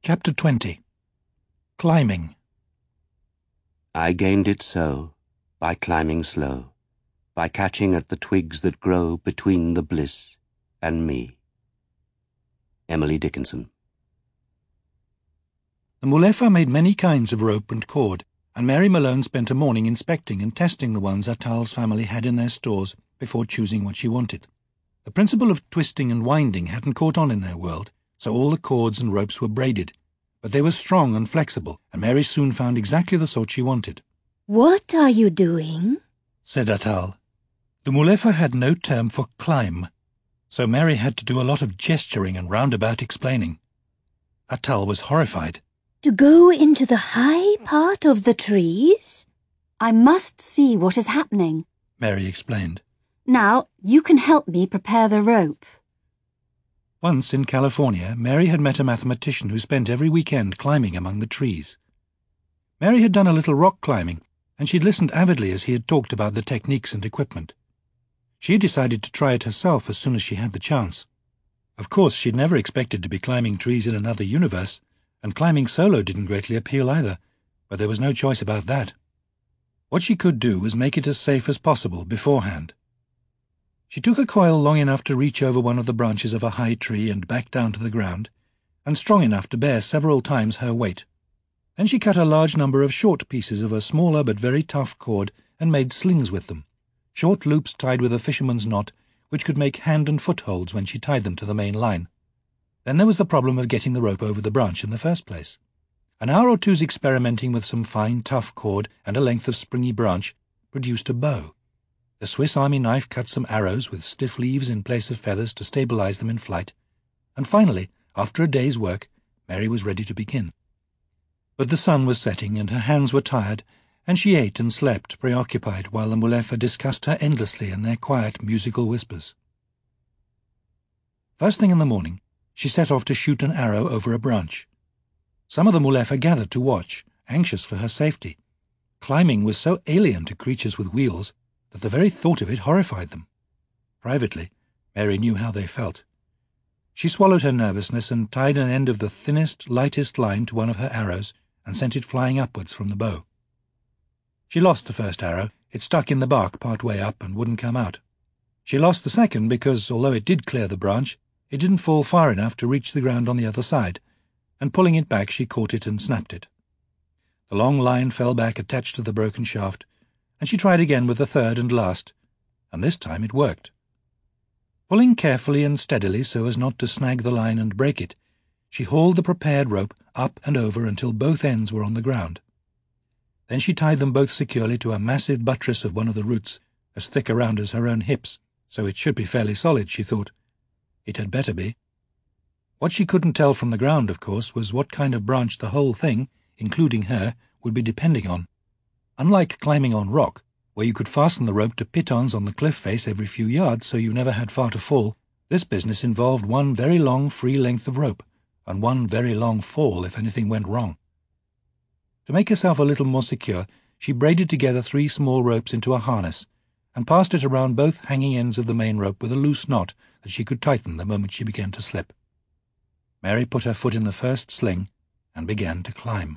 Chapter 20. Climbing. I gained it so, by climbing slow, by catching at the twigs that grow between the bliss and me. Emily Dickinson. The Mulefa made many kinds of rope and cord, and Mary Malone spent a morning inspecting and testing the ones Attal's family had in their stores before choosing what she wanted. The principle of twisting and winding hadn't caught on in their world, so all the cords and ropes were braided, but they were strong and flexible, and Mary soon found exactly the sort she wanted. "What are you doing?" said Attal. The Mulefa had no term for climb, so Mary had to do a lot of gesturing and roundabout explaining. Attal was horrified. "To go into the high part of the trees?" "I must see what is happening." Mary explained. "Now, you can help me prepare the rope." Once in California, Mary had met a mathematician who spent every weekend climbing among the trees. Mary had done a little rock climbing, and she'd listened avidly as he had talked about the techniques and equipment. She decided to try it herself as soon as she had the chance. Of course, she'd never expected to be climbing trees in another universe, and climbing solo didn't greatly appeal either, but there was no choice about that. What she could do was make it as safe as possible beforehand. She took a coil long enough to reach over one of the branches of a high tree and back down to the ground, and strong enough to bear several times her weight. Then she cut a large number of short pieces of a smaller but very tough cord and made slings with them, short loops tied with a fisherman's knot, which could make hand and footholds when she tied them to the main line. Then there was the problem of getting the rope over the branch in the first place. An hour or two's experimenting with some fine, tough cord and a length of springy branch produced a bow. The Swiss Army knife cut some arrows with stiff leaves in place of feathers to stabilize them in flight, and finally, after a day's work, Mary was ready to begin. But the sun was setting and her hands were tired, and she ate and slept, preoccupied, while the Mulefa discussed her endlessly in their quiet, musical whispers. First thing in the morning, she set off to shoot an arrow over a branch. Some of the Mulefa gathered to watch, anxious for her safety. Climbing was so alien to creatures with wheels that the very thought of it horrified them. Privately, Mary knew how they felt. She swallowed her nervousness and tied an end of the thinnest, lightest line to one of her arrows and sent it flying upwards from the bow. She lost the first arrow. It stuck in the bark part way up and wouldn't come out. She lost the second because, although it did clear the branch, it didn't fall far enough to reach the ground on the other side, and pulling it back she caught it and snapped it. The long line fell back attached to the broken shaft, and she tried again with the third and last, and this time it worked. Pulling carefully and steadily so as not to snag the line and break it, she hauled the prepared rope up and over until both ends were on the ground. Then she tied them both securely to a massive buttress of one of the roots, as thick around as her own hips, so it should be fairly solid, she thought. It had better be. What she couldn't tell from the ground, of course, was what kind of branch the whole thing, including her, would be depending on. Unlike climbing on rock, where you could fasten the rope to pitons on the cliff face every few yards so you never had far to fall, this business involved one very long free length of rope, and one very long fall if anything went wrong. To make herself a little more secure, she braided together 3 small ropes into a harness, and passed it around both hanging ends of the main rope with a loose knot that she could tighten the moment she began to slip. Mary put her foot in the first sling and began to climb.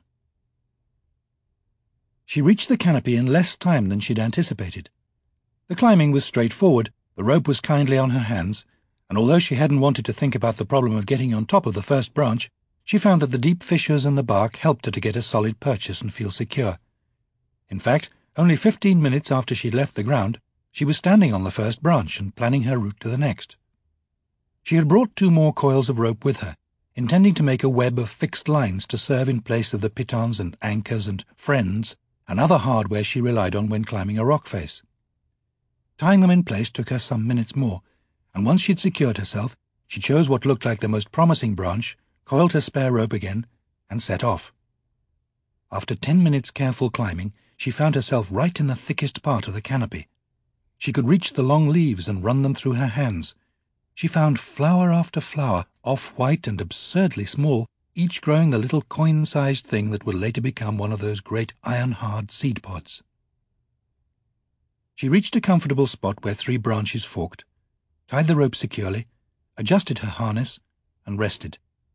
She reached the canopy in less time than she'd anticipated. The climbing was straightforward, the rope was kindly on her hands, and although she hadn't wanted to think about the problem of getting on top of the first branch, she found that the deep fissures in the bark helped her to get a solid purchase and feel secure. In fact, only 15 minutes after she'd left the ground, she was standing on the first branch and planning her route to the next. She had brought 2 more coils of rope with her, intending to make a web of fixed lines to serve in place of the pitons and anchors and friends and other hardware she relied on when climbing a rock face. Tying them in place took her some minutes more, and once she'd secured herself, she chose what looked like the most promising branch, coiled her spare rope again, and set off. After 10 minutes' careful climbing, she found herself right in the thickest part of the canopy. She could reach the long leaves and run them through her hands. She found flower after flower, off-white and absurdly small, each growing the little coin-sized thing that would later become one of those great iron-hard seed pods. She reached a comfortable spot where 3 branches forked, tied the rope securely, adjusted her harness, and rested.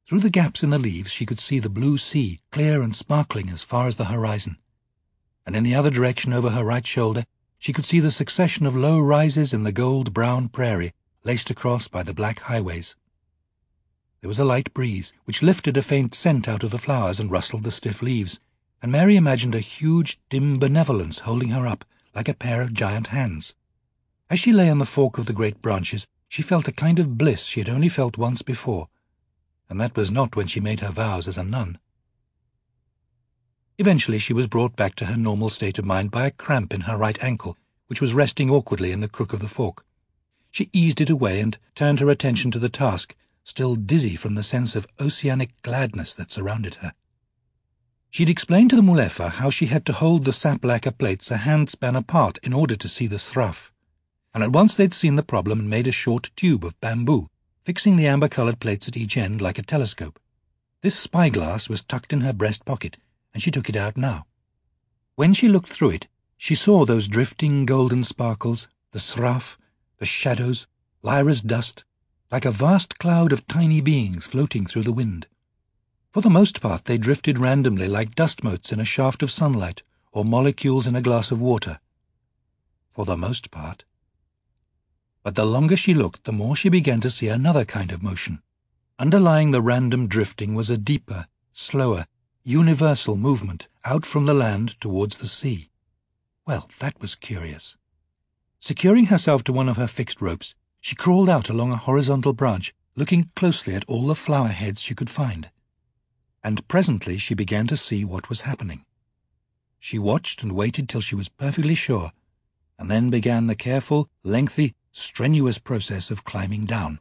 Through the gaps in the leaves she could see the blue sea, clear and sparkling as far as the horizon. And in the other direction over her right shoulder she could see the succession of low rises in the gold-brown prairie, laced across by the black highways. There was a light breeze, which lifted a faint scent out of the flowers and rustled the stiff leaves, and Mary imagined a huge, dim benevolence holding her up like a pair of giant hands. As she lay on the fork of the great branches, she felt a kind of bliss she had only felt once before, and that was not when she made her vows as a nun. Eventually she was brought back to her normal state of mind by a cramp in her right ankle, which was resting awkwardly in the crook of the fork. She eased it away and turned her attention to the task, still dizzy from the sense of oceanic gladness that surrounded her. She'd explained to the Mulefa how she had to hold the sap lacquer plates a handspan apart in order to see the sraf, and at once they'd seen the problem and made a short tube of bamboo, fixing the amber-coloured plates at each end like a telescope. This spyglass was tucked in her breast pocket, and she took it out now. When she looked through it, she saw those drifting golden sparkles, the sraf, the shadows, Lyra's dust, like a vast cloud of tiny beings floating through the wind. For the most part they drifted randomly like dust motes in a shaft of sunlight or molecules in a glass of water. For the most part. But the longer she looked, the more she began to see another kind of motion. Underlying the random drifting was a deeper, slower, universal movement out from the land towards the sea. Well, that was curious. Securing herself to one of her fixed ropes, she crawled out along a horizontal branch, looking closely at all the flower heads she could find. And presently she began to see what was happening. She watched and waited till she was perfectly sure, and then began the careful, lengthy, strenuous process of climbing down.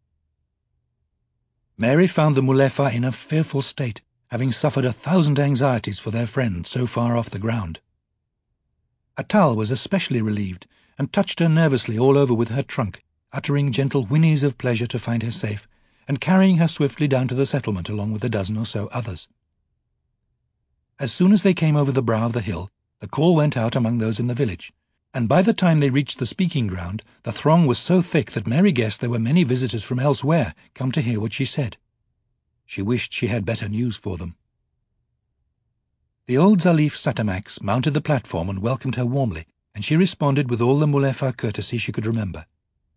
Mary found the Mulefa in a fearful state, having suffered 1,000 anxieties for their friend so far off the ground. Atal was especially relieved, and touched her nervously all over with her trunk, uttering gentle whinnies of pleasure to find her safe, and carrying her swiftly down to the settlement along with a dozen or so others. As soon as they came over the brow of the hill, the call went out among those in the village, and by the time they reached the speaking ground, the throng was so thick that Mary guessed there were many visitors from elsewhere come to hear what she said. She wished she had better news for them. The old Zalif Satamax mounted the platform and welcomed her warmly, and she responded with all the Mulefa courtesy she could remember.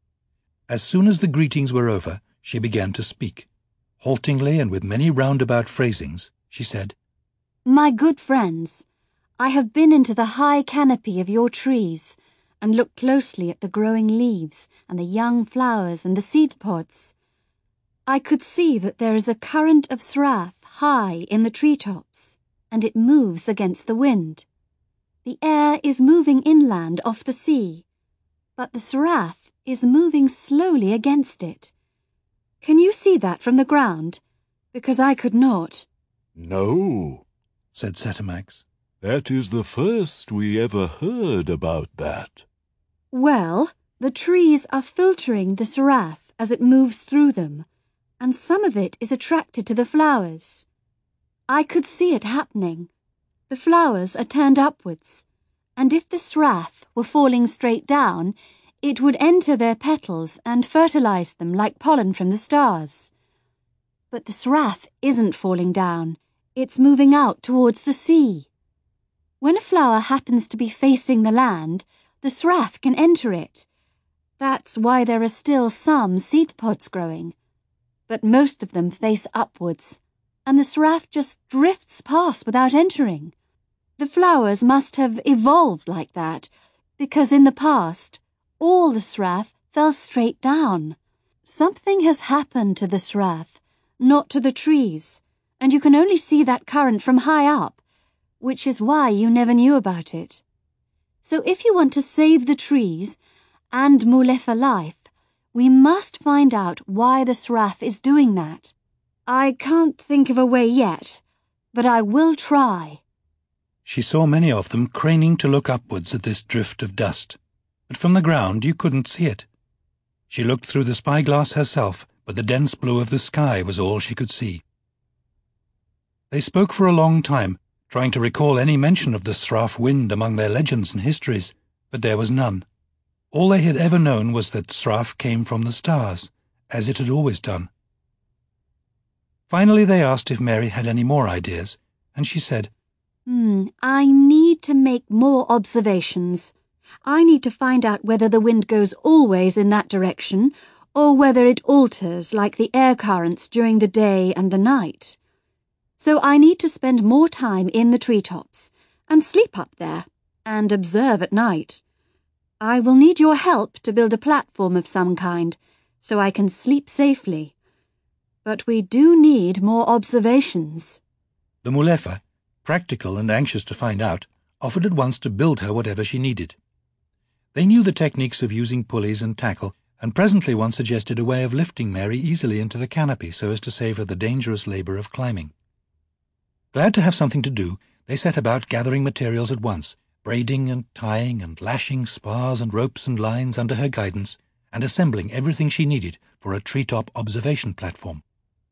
As soon as the greetings were over, she began to speak. Haltingly and with many roundabout phrasings, she said, My good friends, I have been into the high canopy of your trees and looked closely at the growing leaves and the young flowers and the seed pods. I could see that there is a current of sraf high in the treetops, and it moves against the wind. The air is moving inland off the sea, but the sraf is moving slowly against it. Can you see that from the ground? Because I could not. No, said Satamax. That is the first we ever heard about that. Well, the trees are filtering the sraf as it moves through them, and some of it is attracted to the flowers. I could see it happening. The flowers are turned upwards, and if the sraf were falling straight down, it would enter their petals and fertilize them like pollen from the stars. But the sraf isn't falling down. It's moving out towards the sea. When a flower happens to be facing the land, the sraf can enter it. That's why there are still some seed pods growing. But most of them face upwards, and the sraf just drifts past without entering. The flowers must have evolved like that, because in the past, all the sraf fell straight down. Something has happened to the sraf, not to the trees, and you can only see that current from high up, which is why you never knew about it. So if you want to save the trees and Mulefa life, we must find out why the sraf is doing that. I can't think of a way yet, but I will try. She saw many of them craning to look upwards at this drift of dust, but from the ground you couldn't see it. She looked through the spyglass herself, but the dense blue of the sky was all she could see. They spoke for a long time, trying to recall any mention of the sraf wind among their legends and histories, but there was none. All they had ever known was that sraf came from the stars, as it had always done. Finally they asked if Mary had any more ideas, and she said, I need to make more observations. I need to find out whether the wind goes always in that direction, or whether it alters like the air currents during the day and the night. So I need to spend more time in the treetops, and sleep up there, and observe at night. I will need your help to build a platform of some kind, so I can sleep safely. But we do need more observations. The Mulefa, practical and anxious to find out, offered at once to build her whatever she needed. They knew the techniques of using pulleys and tackle, and presently one suggested a way of lifting Mary easily into the canopy so as to save her the dangerous labour of climbing. Glad to have something to do, they set about gathering materials at once, braiding and tying and lashing spars and ropes and lines under her guidance, and assembling everything she needed for a treetop observation platform.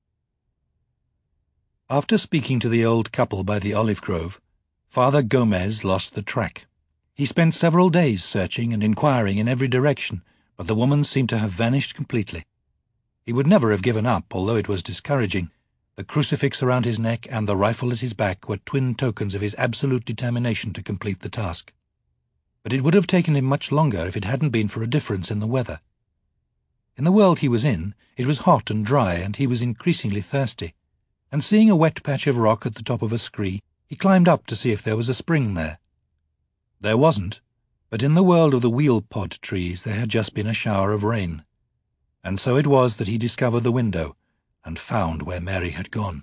After speaking to the old couple by the olive grove, Father Gomez lost the track. He spent several days searching and inquiring in every direction, but the woman seemed to have vanished completely. He would never have given up, although it was discouraging. The crucifix around his neck and the rifle at his back were twin tokens of his absolute determination to complete the task. But it would have taken him much longer if it hadn't been for a difference in the weather. In the world he was in, it was hot and dry, and he was increasingly thirsty. And seeing a wet patch of rock at the top of a scree, he climbed up to see if there was a spring there. There wasn't, but in the world of the wheel pod trees there had just been a shower of rain. And so it was that he discovered the window, and found where Mary had gone.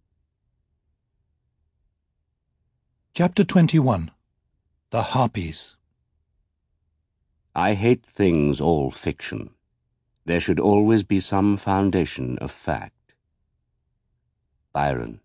Chapter 21. The Harpies. I hate things all fiction. There should always be some foundation of fact. Byron.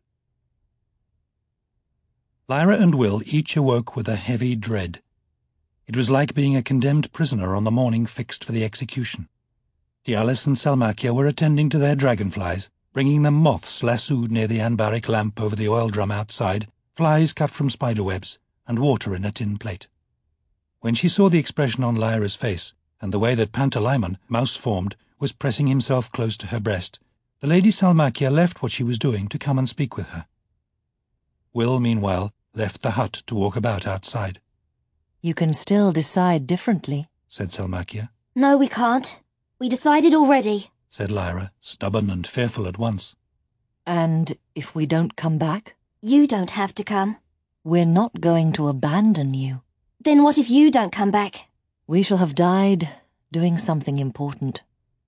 Lyra and Will each awoke with a heavy dread. It was like being a condemned prisoner on the morning fixed for the execution. Tialis and Salmakia were attending to their dragonflies, bringing them moths lassoed near the anbaric lamp over the oil drum outside, flies cut from spiderwebs, and water in a tin plate. When she saw the expression on Lyra's face, and the way that Pantalaimon, mouse-formed, was pressing himself close to her breast, the Lady Salmakia left what she was doing to come and speak with her. Will, meanwhile, left the hut to walk about outside. You can still decide differently, said Salmakia. No, we can't. We decided already, said Lyra, stubborn and fearful at once. And if we don't come back? You don't have to come. We're not going to abandon you. Then what if you don't come back? We shall have died doing something important.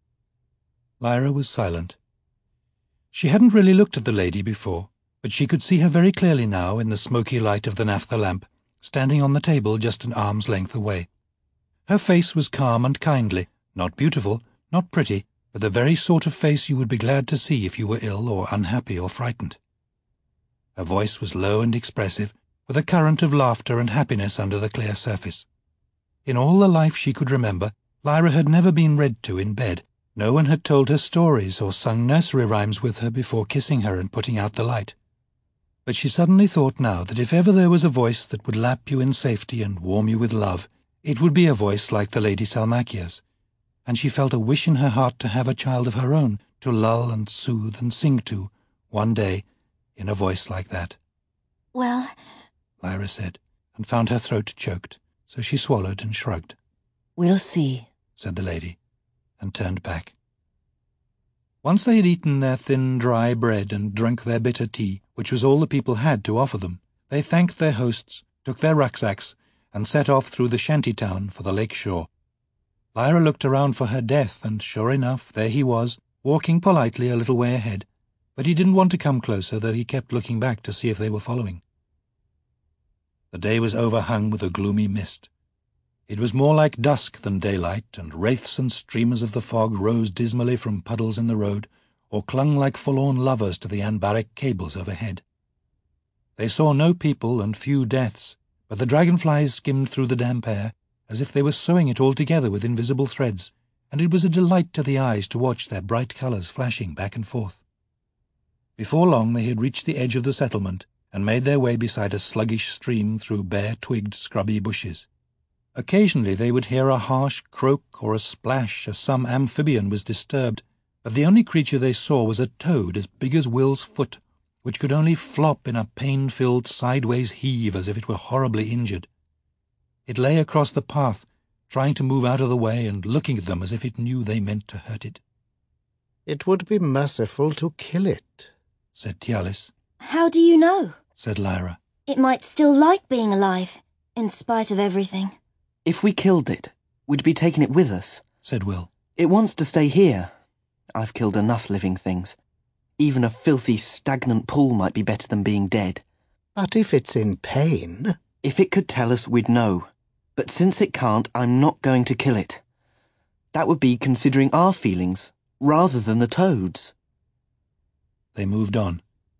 Lyra was silent. She hadn't really looked at the lady before, but she could see her very clearly now in the smoky light of the naphtha lamp, standing on the table just an arm's length away. Her face was calm and kindly, not beautiful, not pretty, but the very sort of face you would be glad to see if you were ill or unhappy or frightened. Her voice was low and expressive, with a current of laughter and happiness under the clear surface. In all the life she could remember, Lyra had never been read to in bed. No one had told her stories or sung nursery rhymes with her before kissing her and putting out the light. But she suddenly thought now that if ever there was a voice that would lap you in safety and warm you with love, it would be a voice like the Lady Salmakia's, and she felt a wish in her heart to have a child of her own, to lull and soothe and sing to, one day, in a voice like that. Well, Lyra said, and found her throat choked, so she swallowed and shrugged. We'll see, said the lady, and turned back. Once they had eaten their thin, dry bread and drunk their bitter tea, which was all the people had to offer them, they thanked their hosts, took their rucksacks, and set off through the shanty town for the lake shore. Lyra looked around for her death, and sure enough, there he was, walking politely a little way ahead, but he didn't want to come closer, though he kept looking back to see if they were following. The day was overhung with a gloomy mist. It was more like dusk than daylight, and wraiths and streamers of the fog rose dismally from puddles in the road, or clung like forlorn lovers to the anbaric cables overhead. They saw no people and few deaths, but the dragonflies skimmed through the damp air, as if they were sewing it all together with invisible threads, and it was a delight to the eyes to watch their bright colours flashing back and forth. Before long they had reached the edge of the settlement, and made their way beside a sluggish stream through bare-twigged, scrubby bushes. Occasionally they would hear a harsh croak or a splash as some amphibian was disturbed, But the only creature they saw was a toad as big as Will's foot, which could only flop in a pain-filled sideways heave as if it were horribly injured. It lay across the path, trying to move out of the way and looking at them as if it knew they meant to hurt it. "It would be merciful to kill it," said Tialis. How do you know? Said Lyra. It might still like being alive, in spite of everything. If we killed it, we'd be taking it with us, said Will. It wants to stay here. I've killed enough living things. Even a filthy, stagnant pool might be better than being dead. "But if it's in pain—" If it could tell us, we'd know. But since it can't, I'm not going to kill it. That would be considering our feelings, rather than the toad's. They moved on.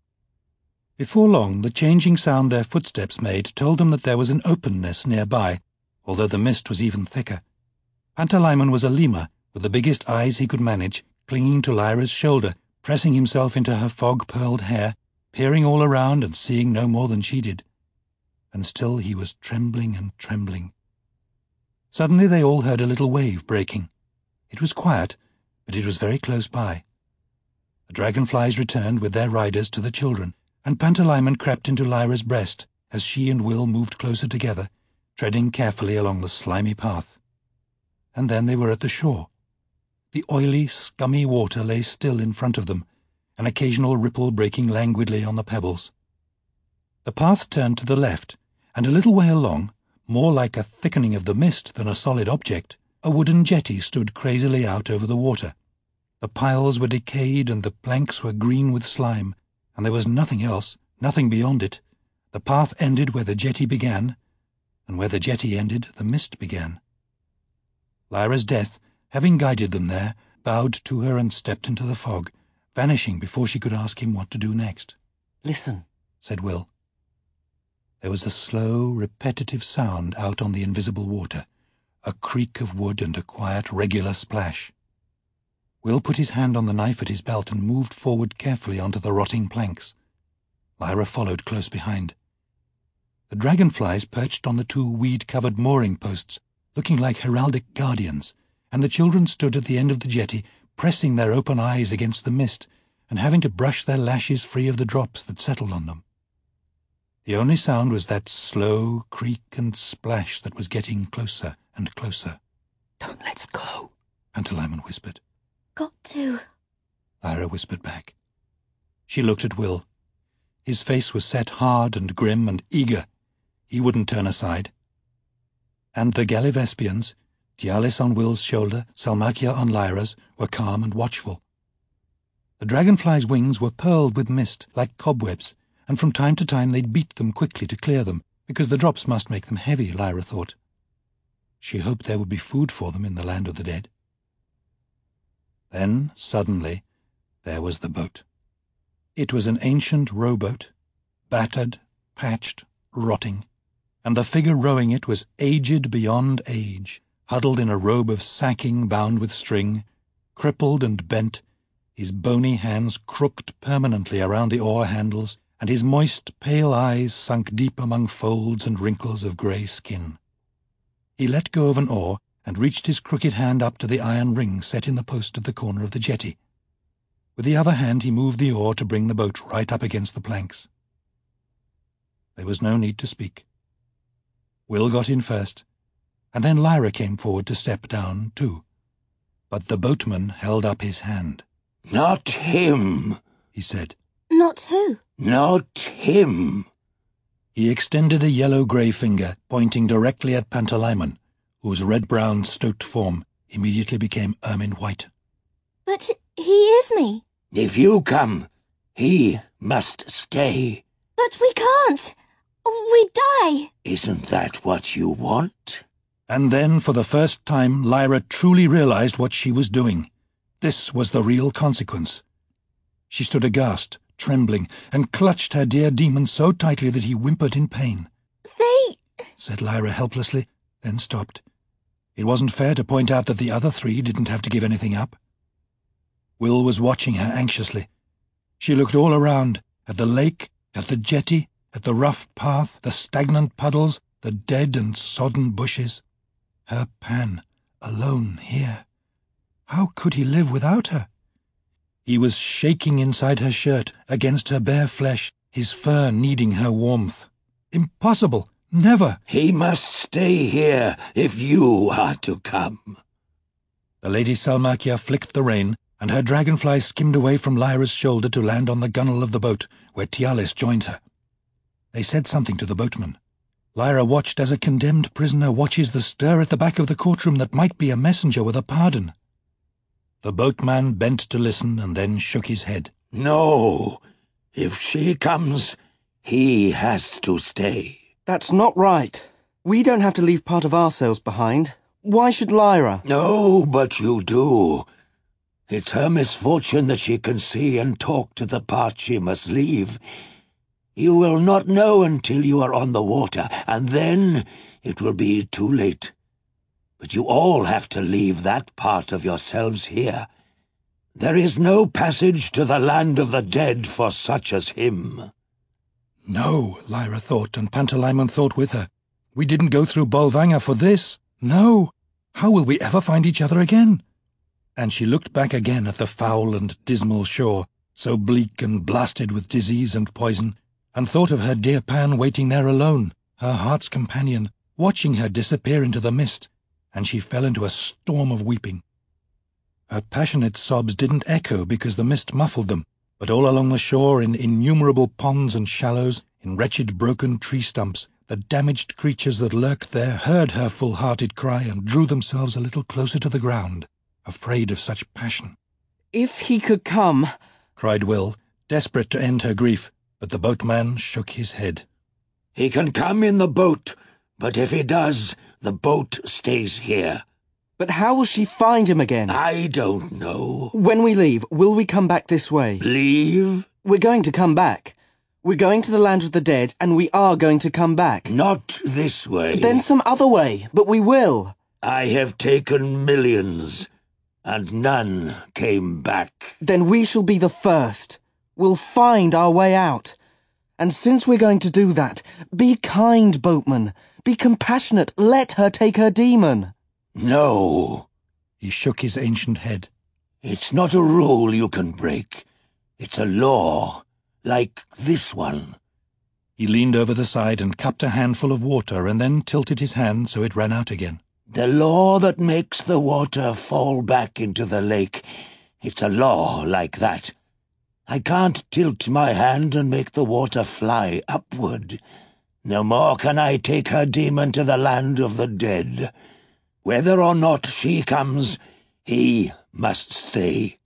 Before long, the changing sound their footsteps made told them that there was an openness nearby, although the mist was even thicker. Pantalaimon was a lemur, with the biggest eyes he could manage, clinging to Lyra's shoulder, pressing himself into her fog-pearled hair, peering all around and seeing no more than she did. And still he was trembling and trembling. Suddenly they all heard a little wave breaking. It was quiet, but it was very close by. The dragonflies returned with their riders to the children, and Pantalaimon crept into Lyra's breast as she and Will moved closer together, treading carefully along the slimy path. And then they were at the shore. The oily, scummy water lay still in front of them, an occasional ripple breaking languidly on the pebbles. The path turned to the left, and a little way along, more like a thickening of the mist than a solid object, a wooden jetty stood crazily out over the water. The piles were decayed and the planks were green with slime, and there was nothing else, nothing beyond it. The path ended where the jetty began, and where the jetty ended, the mist began. Lyra's death, having guided them there, bowed to her and stepped into the fog, vanishing before she could ask him what to do next. "Listen," said Will. There was a slow, repetitive sound out on the invisible water, a creak of wood and a quiet, regular splash. Will put his hand on the knife at his belt and moved forward carefully onto the rotting planks. Lyra followed close behind. The dragonflies perched on the two weed-covered mooring posts, looking like heraldic guardians, and the children stood at the end of the jetty, pressing their open eyes against the mist and having to brush their lashes free of the drops that settled on them. The only sound was that slow creak and splash that was getting closer and closer. "Don't let's go," Pantalaimon whispered. Got to. Lyra whispered back. She looked at Will. His face was set hard and grim and eager. He wouldn't turn aside. And the Gallivespians, Tialis on Will's shoulder, Salmakia on Lyra's, were calm and watchful. The dragonflies' wings were pearled with mist, like cobwebs, and from time to time they'd beat them quickly to clear them, because the drops must make them heavy, Lyra thought. She hoped there would be food for them in the land of the dead. Then, suddenly, there was the boat. It was an ancient rowboat, battered, patched, rotting, and the figure rowing it was aged beyond age, huddled in a robe of sacking bound with string, crippled and bent, his bony hands crooked permanently around the oar handles, and his moist, pale eyes sunk deep among folds and wrinkles of grey skin. He let go of an oar and reached his crooked hand up to the iron ring set in the post at the corner of the jetty. With the other hand he moved the oar to bring the boat right up against the planks. There was no need to speak. Will got in first, and then Lyra came forward to step down too. But the boatman held up his hand. "Not him," he said. Not who? "Not him." He extended a yellow-grey finger, pointing directly at Pantalaimon, whose red-brown stoat form immediately became ermine-white. But he is me. "If you come, he must stay. But we can't. We'd die. Isn't that what you want?" And then, for the first time, Lyra truly realized what she was doing. This was the real consequence. She stood aghast, trembling, and clutched her dear demon so tightly that he whimpered in pain. They... said Lyra helplessly, then stopped. It wasn't fair to point out that the other three didn't have to give anything up. Will was watching her anxiously. She looked all around, at the lake, at the jetty, at the rough path, the stagnant puddles, the dead and sodden bushes. Her Pan, alone here. How could he live without her? He was shaking inside her shirt, against her bare flesh, his fur needing her warmth. Impossible! Never! He must stay here if you are to come. The Lady Salmakia flicked the rein, and her dragonfly skimmed away from Lyra's shoulder to land on the gunwale of the boat, where Tialis joined her. They said something to the boatman. Lyra watched as a condemned prisoner watches the stir at the back of the courtroom that might be a messenger with a pardon. The boatman bent to listen and then shook his head. No, if she comes, he has to stay. That's not right. We don't have to leave part of ourselves behind. Why should Lyra? No, but you do. It's her misfortune that she can see and talk to the part she must leave. You will not know until you are on the water, and then it will be too late. But you all have to leave that part of yourselves here. There is no passage to the land of the dead for such as him. No, Lyra thought, and Pantalaimon thought with her. We didn't go through Bolvangar for this. No. How will we ever find each other again? And she looked back again at the foul and dismal shore, so bleak and blasted with disease and poison, and thought of her dear Pan waiting there alone, her heart's companion, watching her disappear into the mist, and she fell into a storm of weeping. Her passionate sobs didn't echo because the mist muffled them, but all along the shore, in innumerable ponds and shallows, in wretched broken tree stumps, the damaged creatures that lurked there heard her full-hearted cry and drew themselves a little closer to the ground, afraid of such passion. If he could come, cried Will, desperate to end her grief, but the boatman shook his head. He can come in the boat, but if he does, the boat stays here. But how will she find him again? I don't know. When we leave, will we come back this way? Leave? We're going to come back. We're going to the land of the dead, and we are going to come back. Not this way. Then some other way, but we will. I have taken millions, and none came back. Then we shall be the first. We'll find our way out. And since we're going to do that, be kind, boatman. Be compassionate. Let her take her demon. No. He shook his ancient head. It's not a rule you can break. It's a law, like this one. He leaned over the side and cupped a handful of water and then tilted his hand so it ran out again. The law that makes the water fall back into the lake. It's a law like that. I can't tilt my hand and make the water fly upward. No more can I take her demon to the land of the dead. Whether or not she comes, he must stay.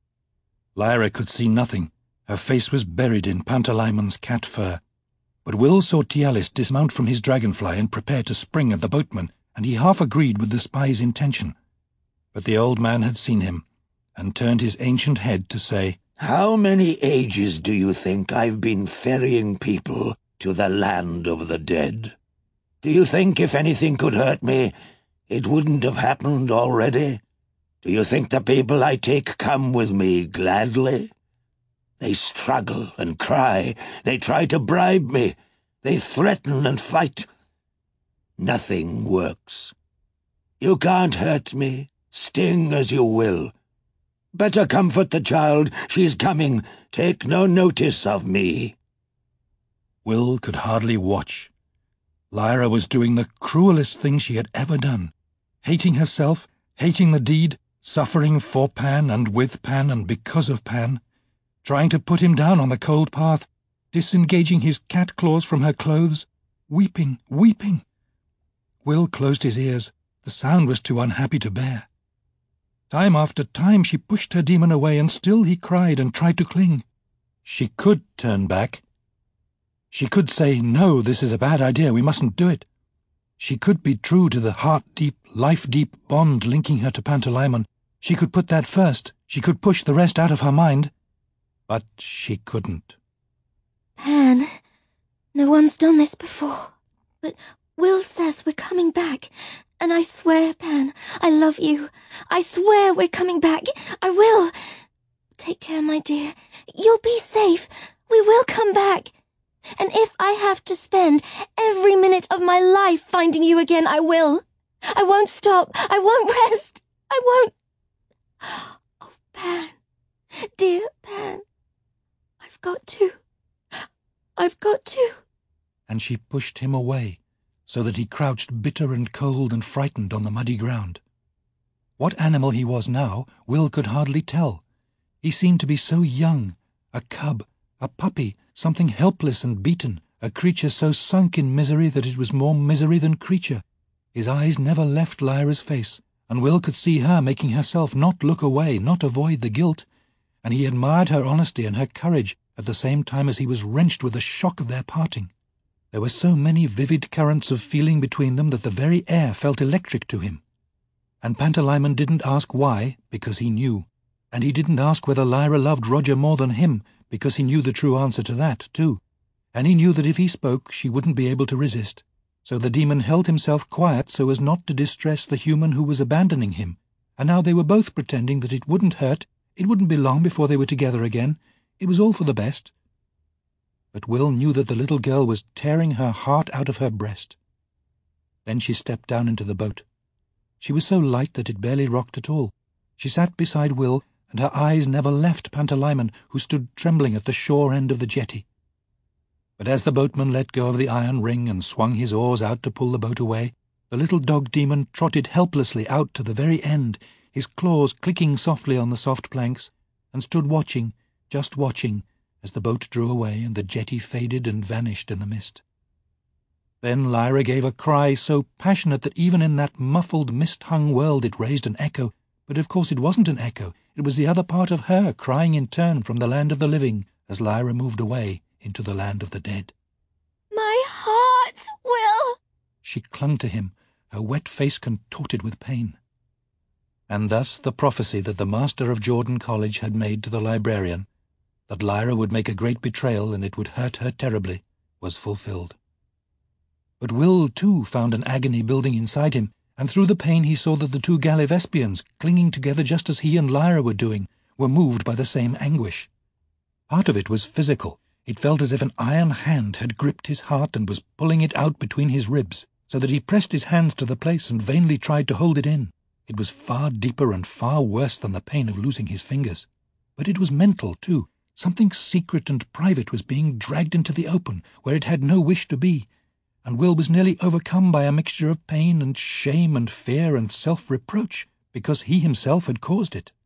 Lyra could see nothing. Her face was buried in Pantalaimon's cat fur. But Will saw Tialis dismount from his dragonfly and prepare to spring at the boatman, and he half agreed with the spy's intention. But the old man had seen him, and turned his ancient head to say, How many ages do you think I've been ferrying people to the land of the dead? Do you think if anything could hurt me, it wouldn't have happened already? Do you think the people I take come with me gladly? They struggle and cry. They try to bribe me. They threaten and fight. Nothing works. You can't hurt me, sting as you will. Better comfort the child. She's coming. Take no notice of me. Will could hardly watch. Lyra was doing the cruelest thing she had ever done, hating herself, hating the deed, suffering for Pan and with Pan and because of Pan, trying to put him down on the cold path, disengaging his cat claws from her clothes, weeping, weeping. Will closed his ears. The sound was too unhappy to bear. Time after time she pushed her demon away, and still he cried and tried to cling. She could turn back. She could say, no, this is a bad idea, we mustn't do it. She could be true to the heart-deep, life-deep bond linking her to Pantalaimon. She could put that first. She could push the rest out of her mind. But she couldn't. Pan, no one's done this before. But Will says we're coming back. And I swear, Pan, I love you. I swear we're coming back. I will. Take care, my dear. You'll be safe. We will come back. And if I have to spend every minute of my life finding you again, I will. I won't stop. I won't rest. I won't. Oh, Pan, Dear Pan, I've got to. I've got to. And she pushed him away, so that he crouched bitter and cold and frightened on the muddy ground. What animal he was now, Will could hardly tell. He seemed to be so young, a cub, a puppy, something helpless and beaten, a creature so sunk in misery that it was more misery than creature. His eyes never left Lyra's face, and Will could see her making herself not look away, not avoid the guilt, and he admired her honesty and her courage at the same time as he was wrenched with the shock of their parting. There were so many vivid currents of feeling between them that the very air felt electric to him. And Pantalaimon didn't ask why, because he knew, and he didn't ask whether Lyra loved Roger more than him, because he knew the true answer to that, too, and he knew that if he spoke she wouldn't be able to resist. So the demon held himself quiet so as not to distress the human who was abandoning him, and now they were both pretending that it wouldn't hurt, it wouldn't be long before they were together again, it was all for the best. But Will knew that the little girl was tearing her heart out of her breast. Then she stepped down into the boat. She was so light that it barely rocked at all. She sat beside Will, and her eyes never left Pantalaimon, who stood trembling at the shore end of the jetty. But as the boatman let go of the iron ring and swung his oars out to pull the boat away, the little dog demon trotted helplessly out to the very end, his claws clicking softly on the soft planks, and stood watching, just watching, as the boat drew away and the jetty faded and vanished in the mist. Then Lyra gave a cry so passionate that even in that muffled, mist-hung world it raised an echo, but of course it wasn't an echo, it was the other part of her crying in turn from the land of the living as Lyra moved away into the land of the dead. My heart, Will! She clung to him, her wet face contorted with pain. And thus the prophecy that the master of Jordan College had made to the librarian, that Lyra would make a great betrayal and it would hurt her terribly, was fulfilled. But Will, too, found an agony building inside him, and through the pain he saw that the two Gallivespians, clinging together just as he and Lyra were doing, were moved by the same anguish. Part of it was physical. It felt as if an iron hand had gripped his heart and was pulling it out between his ribs, so that he pressed his hands to the place and vainly tried to hold it in. It was far deeper and far worse than the pain of losing his fingers. But it was mental, too. Something secret and private was being dragged into the open, where it had no wish to be, and Will was nearly overcome by a mixture of pain and shame and fear and self-reproach, because he himself had caused it.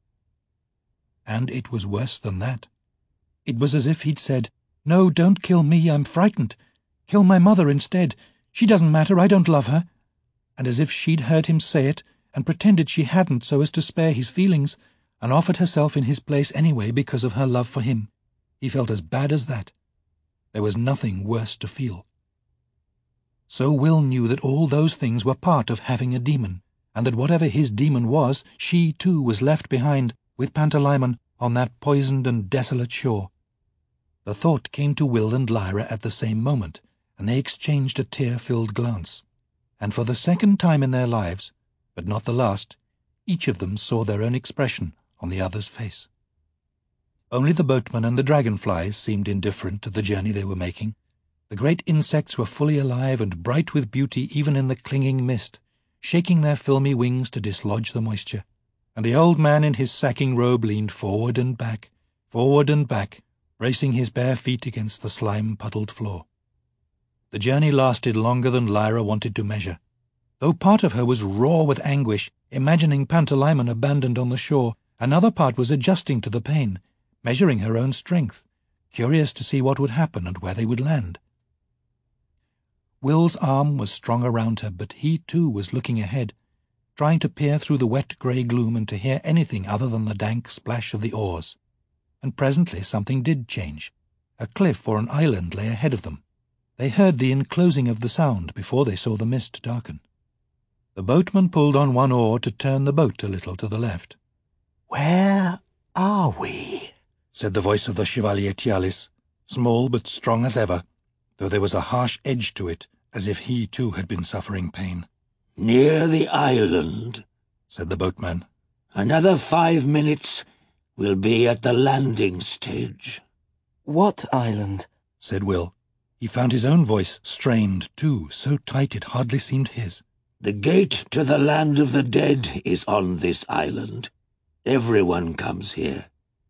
And it was worse than that. It was as if he'd said, "No, don't kill me, I'm frightened. Kill my mother instead. She doesn't matter, I don't love her." And as if she'd heard him say it, and pretended she hadn't so as to spare his feelings, and offered herself in his place anyway because of her love for him. He felt as bad as that. There was nothing worse to feel. So Will knew that all those things were part of having a demon, and that whatever his demon was, she too was left behind, with Pantalaimon, on that poisoned and desolate shore. The thought came to Will and Lyra at the same moment, and they exchanged a tear-filled glance. And for the second time in their lives, but not the last, each of them saw their own expression on the other's face. Only the boatman and the dragonflies seemed indifferent to the journey they were making. The great insects were fully alive and bright with beauty even in the clinging mist, shaking their filmy wings to dislodge the moisture, and the old man in his sacking robe leaned forward and back, bracing his bare feet against the slime-puddled floor. The journey lasted longer than Lyra wanted to measure. Though part of her was raw with anguish, imagining Pantalaimon abandoned on the shore, another part was adjusting to the pain, measuring her own strength, curious to see what would happen and where they would land. Will's arm was strong around her, but he too was looking ahead, trying to peer through the wet grey gloom and to hear anything other than the dank splash of the oars. And presently something did change. A cliff or an island lay ahead of them. They heard the enclosing of the sound before they saw the mist darken. The boatman pulled on one oar to turn the boat a little to the left. "Where are we?" said the voice of the Chevalier Tialis, small but strong as ever, though there was a harsh edge to it, as if he too had been suffering pain. "Near the island," said the boatman. "Another 5 minutes, we'll be at the landing stage." "What island?" said Will. He found his own voice strained, too, so tight it hardly seemed his. "The gate to the land of the dead is on this island. Everyone comes here.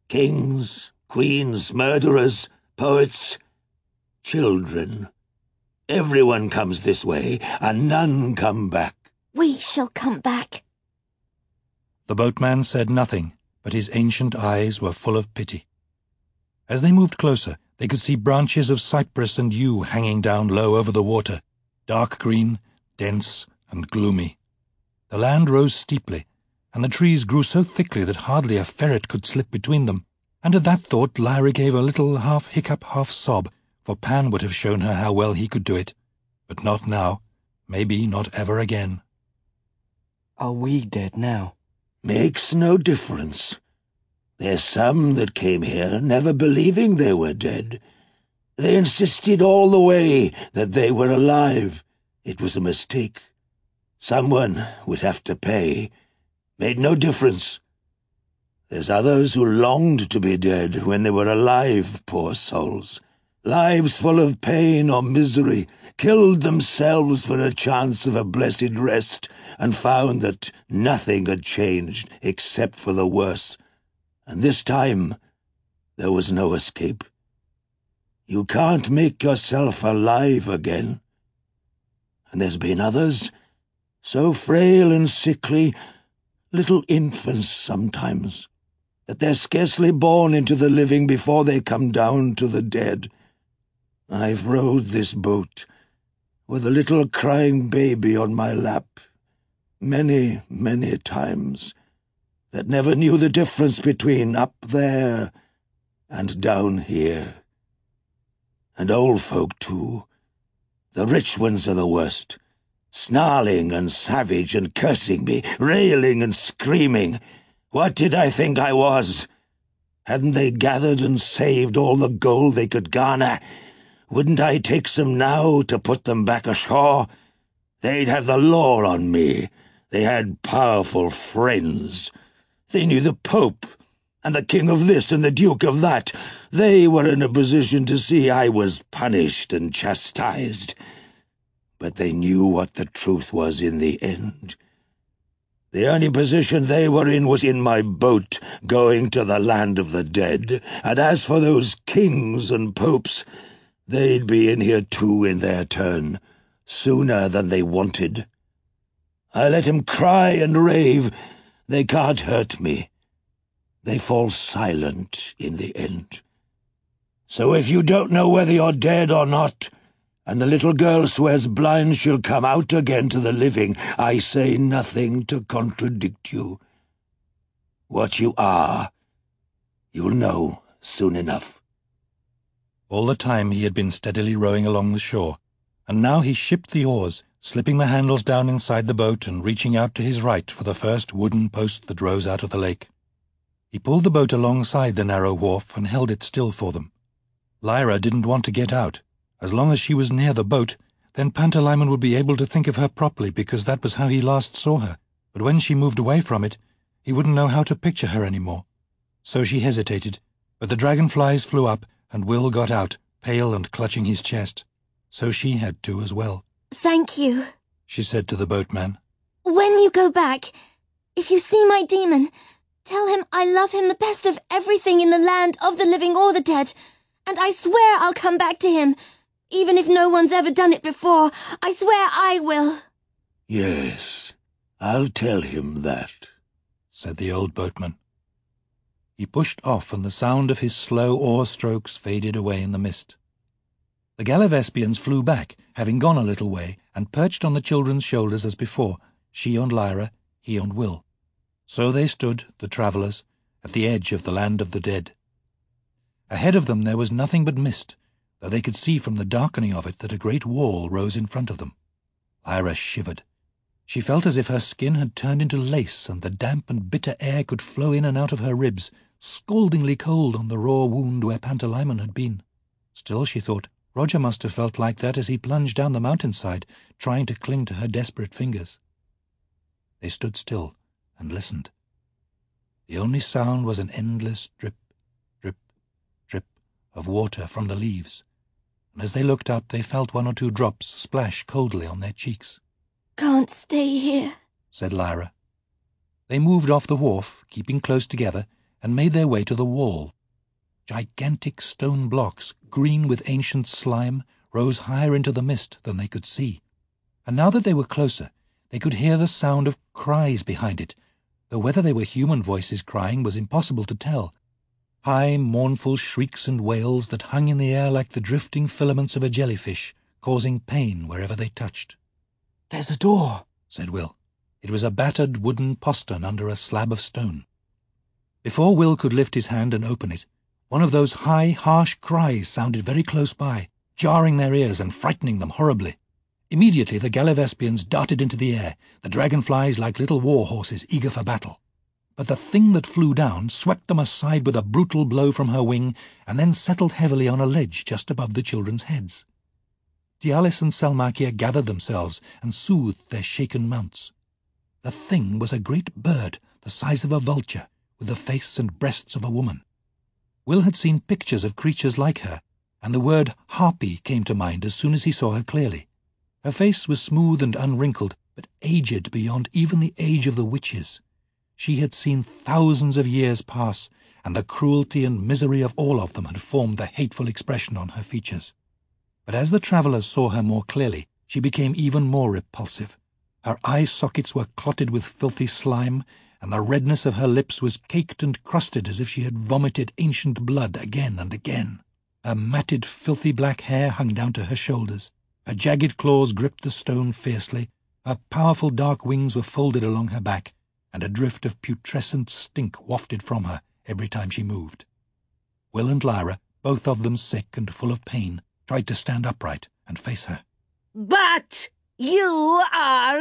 Kings, queens, murderers, poets, children. Everyone comes this way, and none come back. We shall come back. The boatman said nothing, but his ancient eyes were full of pity. As they moved closer, they could see branches of cypress and yew hanging down low over the water, dark green, dense, and gloomy. The land rose steeply, and the trees grew so thickly that hardly a ferret could slip between them, and at that thought Lyra gave a little half-hiccup, half-sob, for Pan would have shown her how well he could do it. But not now, maybe not ever again. Are we dead now? Makes no difference. There's some that came here never believing they were dead. They insisted all the way that they were alive. It was a mistake. Someone would have to pay. Made no difference. There's others who longed to be dead when they were alive, poor souls. Lives full of pain or misery, killed themselves for a chance of a blessed rest, and found that nothing had changed except for the worse. And this time, there was no escape. You can't make yourself alive again. And there's been others, so frail and sickly, little infants sometimes, that they're scarcely born into the living before they come down to the dead. I've rowed this boat with a little crying baby on my lap many, many times, that never knew the difference between up there and down here. And old folk, too. The rich ones are the worst, snarling and savage and cursing me, railing and screaming. What did I think I was? Hadn't they gathered and saved all the gold they could garner? Wouldn't I take some now to put them back ashore? They'd have the law on me. They had powerful friends. They knew the Pope, and the King of this and the Duke of that. They were in a position to see I was punished and chastised. But they knew what the truth was in the end. The only position they were in was in my boat, going to the land of the dead. And as for those kings and popes, they'd be in here too in their turn, sooner than they wanted. I let 'em cry and rave. They can't hurt me. They fall silent in the end. So if you don't know whether you're dead or not, and the little girl swears blind she'll come out again to the living, I say nothing to contradict you. What you are, you'll know soon enough. All the time he had been steadily rowing along the shore, and now he shipped the oars, slipping the handles down inside the boat and reaching out to his right for the first wooden post that rose out of the lake. He pulled the boat alongside the narrow wharf and held it still for them. Lyra didn't want to get out. As long as she was near the boat, then Pantalaimon would be able to think of her properly, because that was how he last saw her. But when she moved away from it, he wouldn't know how to picture her any more. So she hesitated, but the dragonflies flew up, and Will got out, pale and clutching his chest. So she had to as well. Thank you, she said to the boatman. When you go back, if you see my demon, tell him I love him the best of everything in the land of the living or the dead, and I swear I'll come back to him, even if no one's ever done it before. I swear I will. Yes, I'll tell him that, said the old boatman. He pushed off, and the sound of his slow oar strokes faded away in the mist. The Galavespians flew back, having gone a little way, and perched on the children's shoulders as before, she on Lyra, he on Will. So they stood, the travellers, at the edge of the land of the dead. Ahead of them there was nothing but mist, though they could see from the darkening of it that a great wall rose in front of them. Lyra shivered. She felt as if her skin had turned into lace, and the damp and bitter air could flow in and out of her ribs, scaldingly cold on the raw wound where Pantalaimon had been. Still, she thought, Roger must have felt like that as he plunged down the mountainside, trying to cling to her desperate fingers. They stood still and listened. The only sound was an endless drip, drip, drip of water from the leaves, and as they looked up they felt one or two drops splash coldly on their cheeks. Can't stay here, said Lyra. They moved off the wharf, keeping close together, and made their way to the wall. Gigantic stone blocks, green with ancient slime, rose higher into the mist than they could see. And now that they were closer, they could hear the sound of cries behind it, though whether they were human voices crying was impossible to tell. High, mournful shrieks and wails that hung in the air like the drifting filaments of a jellyfish, causing pain wherever they touched. "There's a door," said Will. It was a battered wooden postern under a slab of stone. Before Will could lift his hand and open it, one of those high, harsh cries sounded very close by, jarring their ears and frightening them horribly. Immediately the Gallivespians darted into the air, the dragonflies like little war horses eager for battle. But the thing that flew down swept them aside with a brutal blow from her wing, and then settled heavily on a ledge just above the children's heads. Tialis and Salmakia gathered themselves and soothed their shaken mounts. The thing was a great bird, the size of a vulture, with the face and breasts of a woman. Will had seen pictures of creatures like her, and the word harpy came to mind as soon as he saw her clearly. Her face was smooth and unwrinkled, but aged beyond even the age of the witches. She had seen thousands of years pass, and the cruelty and misery of all of them had formed the hateful expression on her features. But as the travellers saw her more clearly, she became even more repulsive. Her eye sockets were clotted with filthy slime, and the redness of her lips was caked and crusted as if she had vomited ancient blood again and again. Her matted, filthy black hair hung down to her shoulders. Her jagged claws gripped the stone fiercely. Her powerful dark wings were folded along her back, and a drift of putrescent stink wafted from her every time she moved. Will and Lyra, both of them sick and full of pain, tried to stand upright and face her. "But you are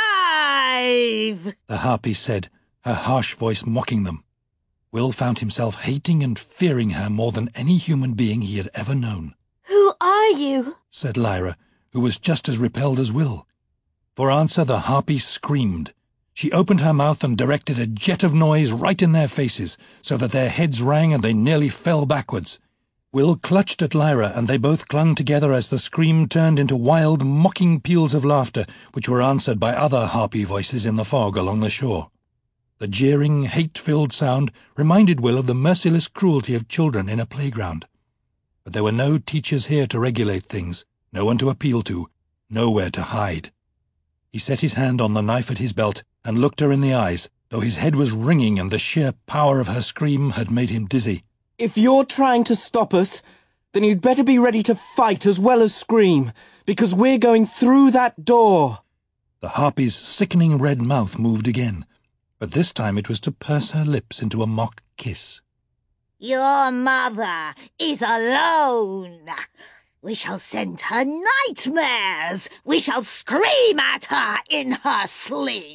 alive!" the harpy said, her harsh voice mocking them. Will found himself hating and fearing her more than any human being he had ever known. "Who are you?" said Lyra, who was just as repelled as Will. For answer, the harpy screamed. She opened her mouth and directed a jet of noise right in their faces, so that their heads rang and they nearly fell backwards. Will clutched at Lyra, and they both clung together as the scream turned into wild, mocking peals of laughter, which were answered by other harpy voices in the fog along the shore. The jeering, hate-filled sound reminded Will of the merciless cruelty of children in a playground. But there were no teachers here to regulate things, no one to appeal to, nowhere to hide. He set his hand on the knife at his belt and looked her in the eyes, though his head was ringing and the sheer power of her scream had made him dizzy. "If you're trying to stop us, then you'd better be ready to fight as well as scream, because we're going through that door." The harpy's sickening red mouth moved again, but this time it was to purse her lips into a mock kiss. "Your mother is alone. We shall send her nightmares. We shall scream at her in her sleep."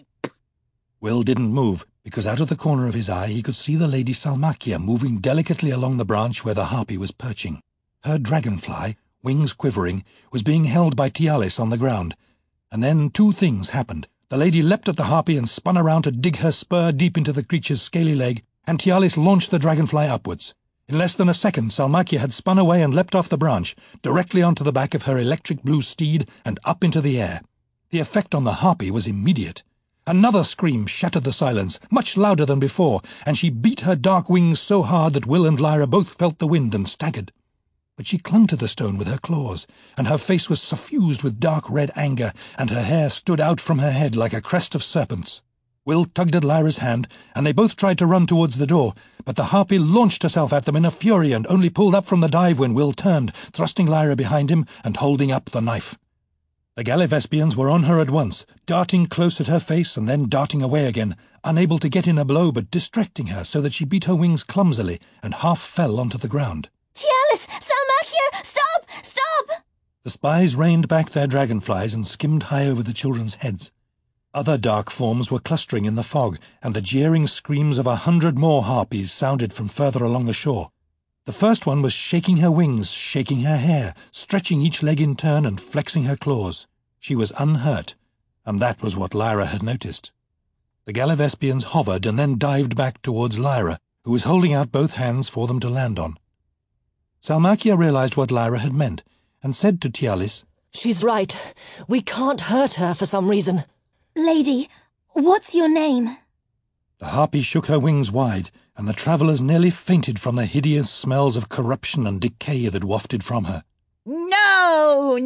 Will didn't move, because out of the corner of his eye he could see the Lady Salmakia moving delicately along the branch where the harpy was perching. Her dragonfly, wings quivering, was being held by Tialis on the ground. And then 2 things happened. The lady leapt at the harpy and spun around to dig her spur deep into the creature's scaly leg, and Tialis launched the dragonfly upwards. In less than a second, Salmakia had spun away and leapt off the branch, directly onto the back of her electric blue steed and up into the air. The effect on the harpy was immediate. Another scream shattered the silence, much louder than before, and she beat her dark wings so hard that Will and Lyra both felt the wind and staggered. But she clung to the stone with her claws, and her face was suffused with dark red anger, and her hair stood out from her head like a crest of serpents. Will tugged at Lyra's hand, and they both tried to run towards the door, but the harpy launched herself at them in a fury and only pulled up from the dive when Will turned, thrusting Lyra behind him and holding up the knife. The Gallivespians were on her at once, darting close at her face and then darting away again, unable to get in a blow but distracting her so that she beat her wings clumsily and half fell onto the ground. "Tialis! Salmakia! Stop! Stop!" The spies reined back their dragonflies and skimmed high over the children's heads. Other dark forms were clustering in the fog, and the jeering screams of 100 more harpies sounded from further along the shore. The first one was shaking her wings, shaking her hair, stretching each leg in turn and flexing her claws. She was unhurt, and that was what Lyra had noticed. The Gallivespians hovered and then dived back towards Lyra, who was holding out both hands for them to land on. Salmakia realized what Lyra had meant, and said to Tialis, "She's right. We can't hurt her for some reason." "Lady, what's your name?" The harpy shook her wings wide, and the travellers nearly fainted from the hideous smells of corruption and decay that wafted from her. No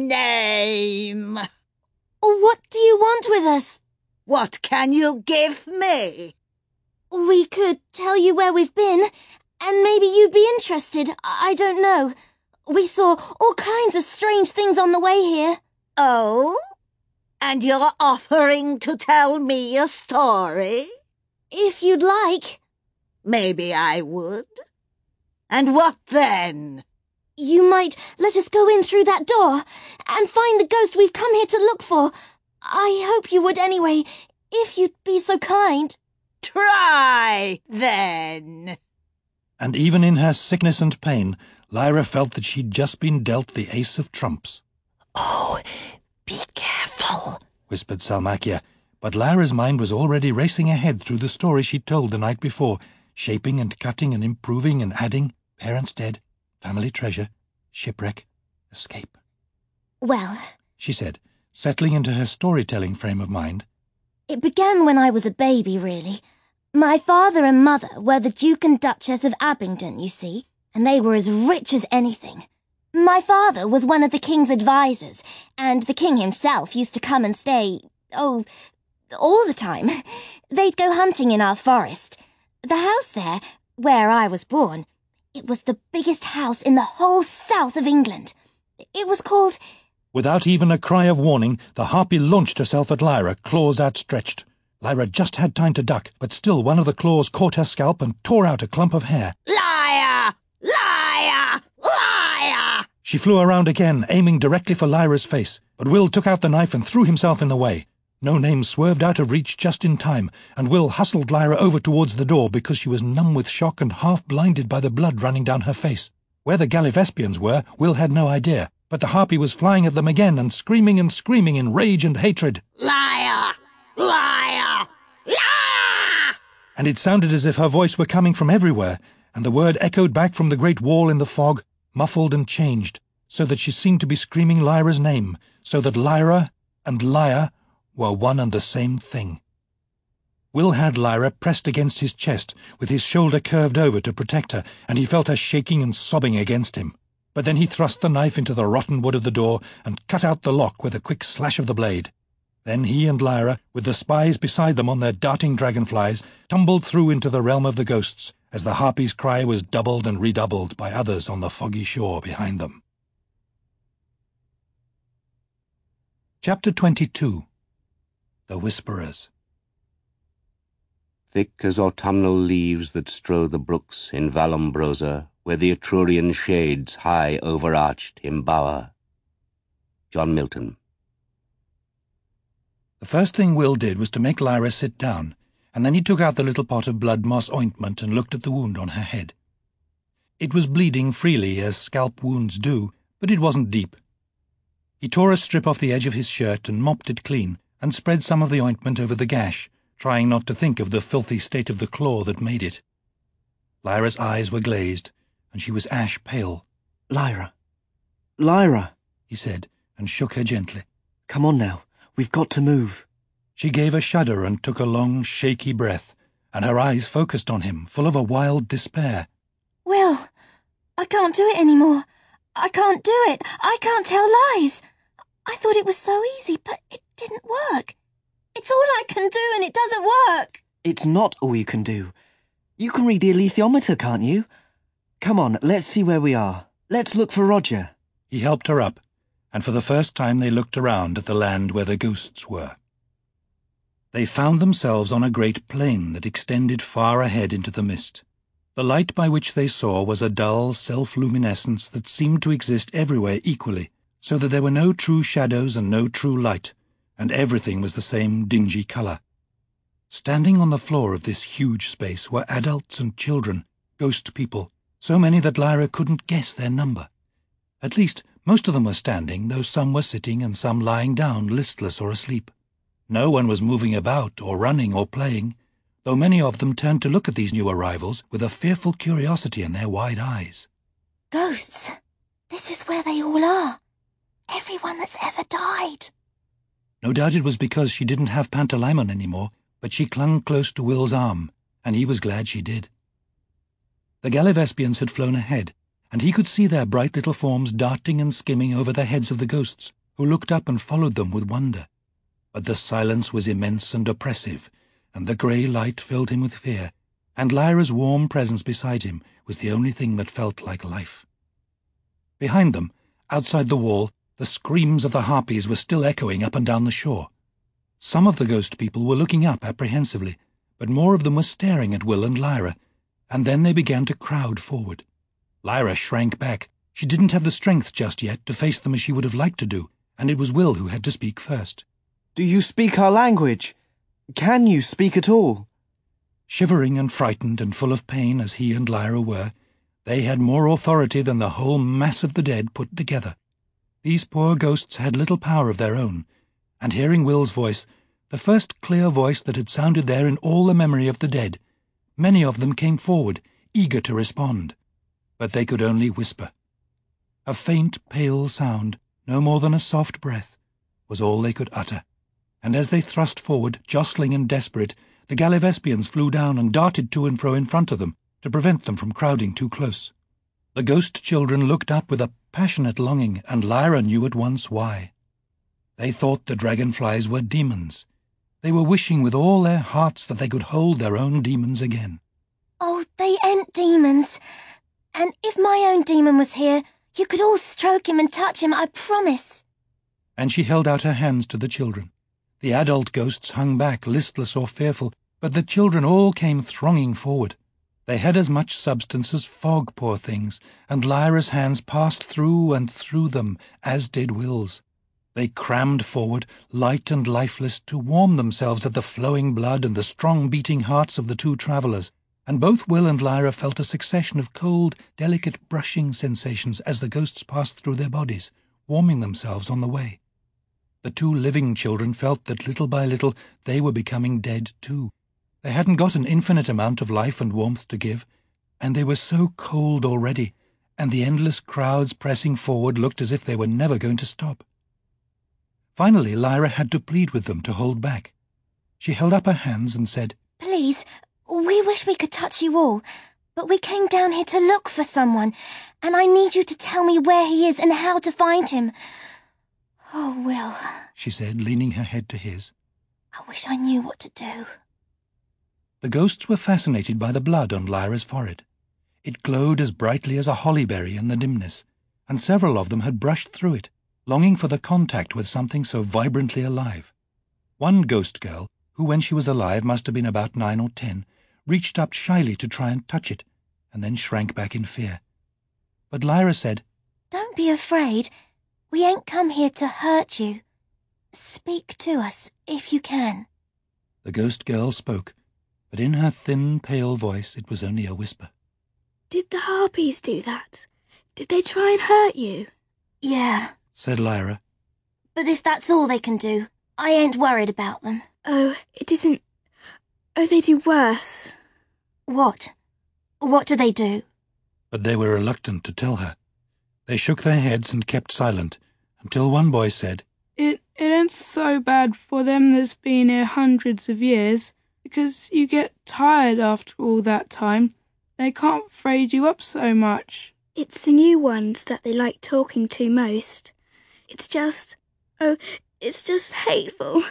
name! What do you want with us? What can you give me? We could tell you where we've been, and maybe you'd be interested. I don't know. We saw all kinds of strange things on the way here. Oh? And you're offering to tell me a story? If you'd like. Maybe I would. And what then? You might let us go in through that door and find the ghost we've come here to look for. I hope you would anyway, if you'd be so kind. Try, then. And even in her sickness and pain, Lyra felt that she'd just been dealt the ace of trumps. Oh, be careful, whispered Salmakia, but Lyra's mind was already racing ahead through the story she'd told the night before, shaping and cutting and improving and adding, parents dead, family treasure, shipwreck, escape. Well, she said, settling into her storytelling frame of mind. It began when I was a baby, really. My father and mother were the Duke and Duchess of Abingdon, you see, and they were as rich as anything. My father was one of the king's advisors, and the king himself used to come and stay, all the time. They'd go hunting in our forest. The house there, where I was born, it was the biggest house in the whole south of England. It was called... Without even a cry of warning, the harpy launched herself at Lyra, claws outstretched. Lyra just had time to duck, but still one of the claws caught her scalp and tore out a clump of hair. Liar! Liar! Liar! She flew around again, aiming directly for Lyra's face, but Will took out the knife and threw himself in the way. No Name swerved out of reach just in time, and Will hustled Lyra over towards the door because she was numb with shock and half-blinded by the blood running down her face. Where the Gallivespians were, Will had no idea, but the harpy was flying at them again and screaming in rage and hatred. Liar! Liar! Liar! And it sounded as if her voice were coming from everywhere, and the word echoed back from the great wall in the fog, muffled and changed, so that she seemed to be screaming Lyra's name, so that Lyra and liar were one and the same thing. Will had Lyra pressed against his chest, with his shoulder curved over to protect her, and he felt her shaking and sobbing against him. But then he thrust the knife into the rotten wood of the door and cut out the lock with a quick slash of the blade. Then he and Lyra, with the spies beside them on their darting dragonflies, tumbled through into the realm of the ghosts, as the harpy's cry was doubled and redoubled by others on the foggy shore behind them. Chapter 22. The Whisperers. Thick as autumnal leaves that strow the brooks in Vallombrosa, where the Etrurian shades high overarched embower. John Milton. The first thing Will did was to make Lyra sit down, and then he took out the little pot of blood moss ointment and looked at the wound on her head. It was bleeding freely, as scalp wounds do, but it wasn't deep. He tore a strip off the edge of his shirt and mopped it clean, and spread some of the ointment over the gash, trying not to think of the filthy state of the claw that made it. Lyra's eyes were glazed, and she was ash-pale. Lyra, he said, and shook her gently. Come on now, we've got to move. She gave a shudder and took a long, shaky breath, and her eyes focused on him, full of a wild despair. Will, I can't do it anymore. I can't do it. I can't tell lies. I thought it was so easy, but it didn't work. It's all I can do, and it doesn't work. It's not all you can do. You can read the alethiometer, can't you? Come on, let's see where we are. Let's look for Roger. He helped her up, and for the first time they looked around at the land where the ghosts were. They found themselves on a great plain that extended far ahead into the mist. The light by which they saw was a dull self-luminescence that seemed to exist everywhere equally, so that there were no true shadows and no true light, and everything was the same dingy colour. Standing on the floor of this huge space were adults and children, ghost people, so many that Lyra couldn't guess their number. At least, most of them were standing, though some were sitting and some lying down, listless or asleep. No one was moving about or running or playing, though many of them turned to look at these new arrivals with a fearful curiosity in their wide eyes. Ghosts. This is where they all are. Everyone that's ever died. No doubt it was because she didn't have Pantalaimon anymore, but she clung close to Will's arm, and he was glad she did. The Gallivespians had flown ahead, and he could see their bright little forms darting and skimming over the heads of the ghosts, who looked up and followed them with wonder. But the silence was immense and oppressive, and the grey light filled him with fear, and Lyra's warm presence beside him was the only thing that felt like life. Behind them, outside the wall, the screams of the harpies were still echoing up and down the shore. Some of the ghost people were looking up apprehensively, but more of them were staring at Will and Lyra, and then they began to crowd forward. Lyra shrank back. She didn't have the strength just yet to face them as she would have liked to do, and it was Will who had to speak first. Do you speak our language? Can you speak at all? Shivering and frightened and full of pain as he and Lyra were, they had more authority than the whole mass of the dead put together. These poor ghosts had little power of their own, and hearing Will's voice, the first clear voice that had sounded there in all the memory of the dead, many of them came forward, eager to respond. But they could only whisper. A faint, pale sound, no more than a soft breath, was all they could utter, and as they thrust forward, jostling and desperate, the Gallivespians flew down and darted to and fro in front of them, to prevent them from crowding too close. The ghost children looked up with a passionate longing, and Lyra knew at once why. They thought the dragonflies were demons. They were wishing with all their hearts that they could hold their own demons again. Oh, they ain't demons. And if my own demon was here, you could all stroke him and touch him, I promise. And she held out her hands to the children. The adult ghosts hung back, listless or fearful, but the children all came thronging forward. They had as much substance as fog, poor things, and Lyra's hands passed through and through them, as did Will's. They crammed forward, light and lifeless, to warm themselves at the flowing blood and the strong beating hearts of the two travellers, and both Will and Lyra felt a succession of cold, delicate brushing sensations as the ghosts passed through their bodies, warming themselves on the way. The two living children felt that little by little they were becoming dead too. They hadn't got an infinite amount of life and warmth to give, and they were so cold already, and the endless crowds pressing forward looked as if they were never going to stop. Finally, Lyra had to plead with them to hold back. She held up her hands and said, Please, we wish we could touch you all, but we came down here to look for someone, and I need you to tell me where he is and how to find him. Oh, Will, she said, leaning her head to his. I wish I knew what to do. The ghosts were fascinated by the blood on Lyra's forehead. It glowed as brightly as a hollyberry in the dimness, and several of them had brushed through it, longing for the contact with something so vibrantly alive. One ghost girl, who when she was alive must have been about 9 or 10, reached up shyly to try and touch it, and then shrank back in fear. But Lyra said, Don't be afraid. We ain't come here to hurt you. Speak to us, if you can. The ghost girl spoke, but in her thin, pale voice it was only a whisper. Did the harpies do that? Did they try and hurt you? Yeah, said Lyra. But if that's all they can do, I ain't worried about them. Oh, it isn't... Oh, they do worse. What? What do they do? But they were reluctant to tell her. They shook their heads and kept silent, until one boy said, It ain't so bad for them that's been here hundreds of years, because you get tired after all that time. They can't fraid you up so much. It's the new ones that they like talking to most. It's just... Oh, it's just hateful.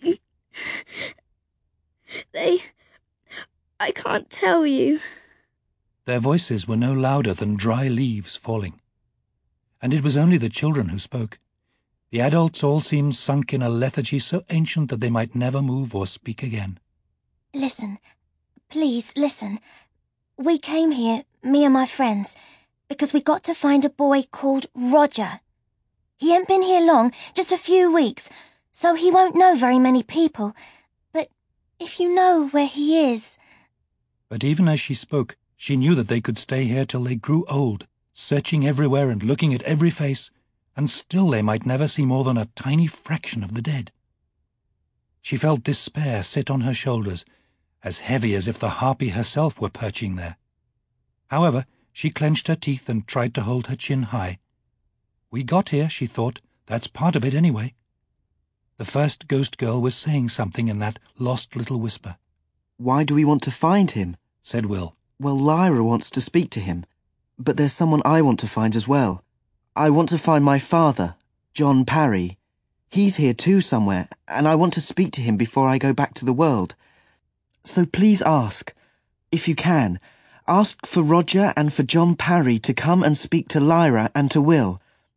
I can't tell you. Their voices were no louder than dry leaves falling. And it was only the children who spoke. The adults all seemed sunk in a lethargy so ancient that they might never move or speak again. Listen. Please, listen. We came here, me and my friends, because we got to find a boy called Roger. He ain't been here long, just a few weeks, so he won't know very many people. But if you know where he is... But even as she spoke, she knew that they could stay here till they grew old, searching everywhere and looking at every face, and still they might never see more than a tiny fraction of the dead. She felt despair sit on her shoulders, as heavy as if the harpy herself were perching there. However, she clenched her teeth and tried to hold her chin high. We got here, she thought. That's part of it anyway. The first ghost girl was saying something in that lost little whisper. Why do we want to find him? Said Will. Well, Lyra wants to speak to him, but there's someone I want to find as well. I want to find my father, John Parry. He's here too somewhere, and I want to speak to him before I go back to the world. So please ask, if you can, ask for Roger and for John Parry to come and speak to Lyra and to Will.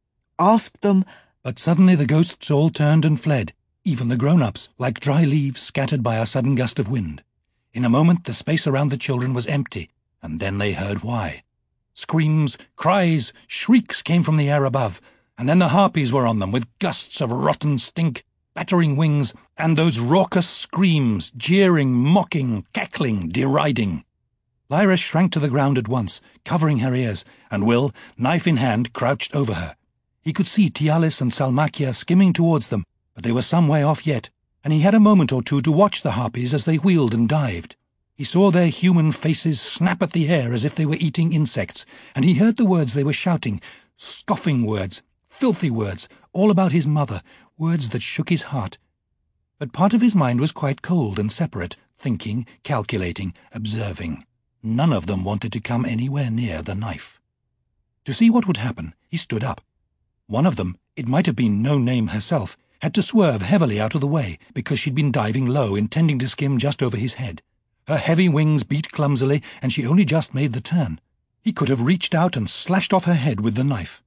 Ask them—" But suddenly the ghosts all turned and fled, even the grown-ups, like dry leaves scattered by a sudden gust of wind. In a moment the space around the children was empty, and then they heard why. Screams, cries, shrieks came from the air above, and then the harpies were on them with gusts of rotten stink, battering wings, and those raucous screams, jeering, mocking, cackling, deriding. Lyra shrank to the ground at once, covering her ears, and Will, knife in hand, crouched over her. He could see Tialis and Salmakia skimming towards them, but they were some way off yet, and he had a moment or two to watch the harpies as they wheeled and dived. He saw their human faces snap at the air as if they were eating insects, and he heard the words they were shouting, scoffing words, filthy words, all about his mother, words that shook his heart. But part of his mind was quite cold and separate, thinking, calculating, observing. None of them wanted to come anywhere near the knife. To see what would happen, he stood up. One of them, it might have been No Name herself, had to swerve heavily out of the way because she'd been diving low, intending to skim just over his head. Her heavy wings beat clumsily, and she only just made the turn. He could have reached out and slashed off her head with the knife.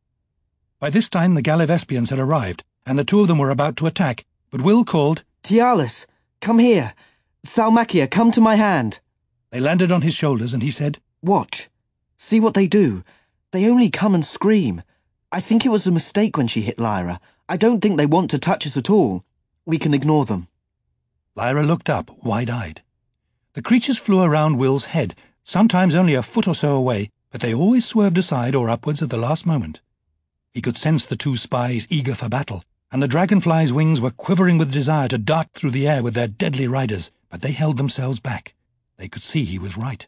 By this time the Gallivespians had arrived, and the two of them were about to attack, but Will called, "Tialis, come here. Salmakia, come to my hand." They landed on his shoulders, and he said, "Watch. See what they do. They only come and scream. I think it was a mistake when she hit Lyra. I don't think they want to touch us at all. We can ignore them." Lyra looked up, wide-eyed. The creatures flew around Will's head, sometimes only a foot or so away, but they always swerved aside or upwards at the last moment. He could sense the two spies eager for battle, and the dragonfly's wings were quivering with desire to dart through the air with their deadly riders, but they held themselves back. They could see he was right.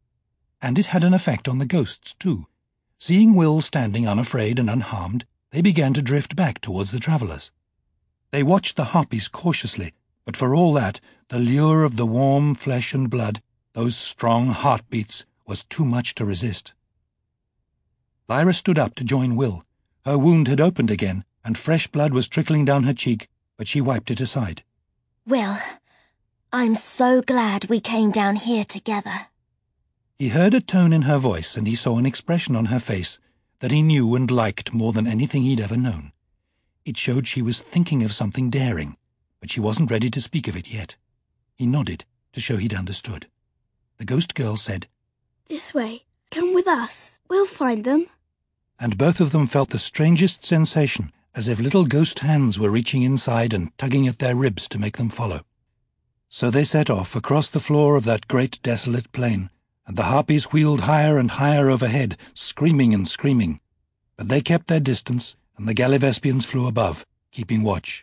And it had an effect on the ghosts, too. Seeing Will standing unafraid and unharmed, they began to drift back towards the travellers. They watched the harpies cautiously, but for all that, the lure of the warm flesh and blood, those strong heartbeats, was too much to resist. Lyra stood up to join Will. Her wound had opened again, and fresh blood was trickling down her cheek, but she wiped it aside. "Will, I'm so glad we came down here together." He heard a tone in her voice, and he saw an expression on her face that he knew and liked more than anything he'd ever known. It showed she was thinking of something daring, but she wasn't ready to speak of it yet. He nodded to show he'd understood. The ghost girl said, "This way. Come with us. We'll find them." And both of them felt the strangest sensation, as if little ghost hands were reaching inside and tugging at their ribs to make them follow. So they set off across the floor of that great desolate plain, and the harpies wheeled higher and higher overhead, screaming and screaming. But they kept their distance, and the Gallivespians flew above, keeping watch.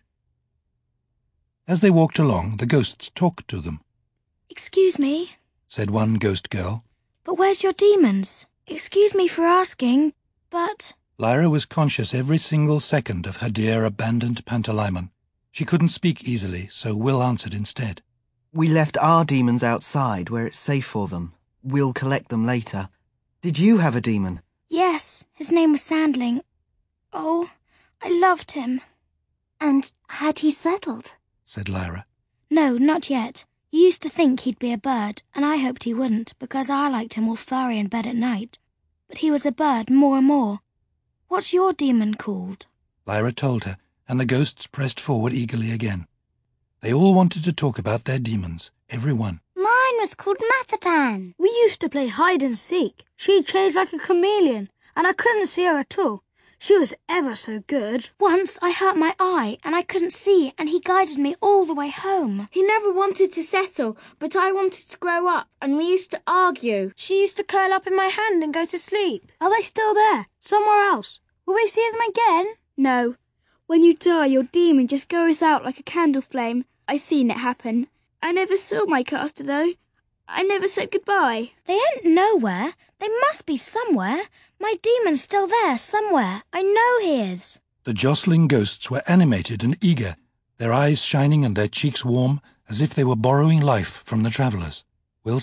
As they walked along, the ghosts talked to them. "Excuse me," said one ghost girl. "but where's your demons? Excuse me for asking, but—" Lyra was conscious every single second of her dear abandoned Pantalaimon. She couldn't speak easily, so Will answered instead. "We left our demons outside where it's safe for them. We'll collect them later. Did you have a demon?" "Yes, his name was Sandling. Oh, I loved him." "And had he settled?" said Lyra. "No, not yet. You used to think he'd be a bird, and I hoped he wouldn't, because I liked him all furry in bed at night. But he was a bird more and more. What's your demon called?" Lyra told her, and the ghosts pressed forward eagerly again. They all wanted to talk about their demons, every one. "Mine was called Matapan." "We used to play hide and seek. She'd change like a chameleon, and I couldn't see her at all. She was ever so good. Once I hurt my eye, and I couldn't see, and he guided me all the way home. He never wanted to settle, but I wanted to grow up, and we used to argue. She used to curl up in my hand and go to sleep. Are they still there? Somewhere else? Will we see them again?" "No. When you die, your demon just goes out like a candle flame. I seen it happen. I never saw my caster, though. I never said goodbye." "They ain't nowhere. They must be somewhere. My demon's still there, somewhere. I know he is." The jostling ghosts were animated and eager, their eyes shining and their cheeks warm, as if they were borrowing life from the travellers. Will said,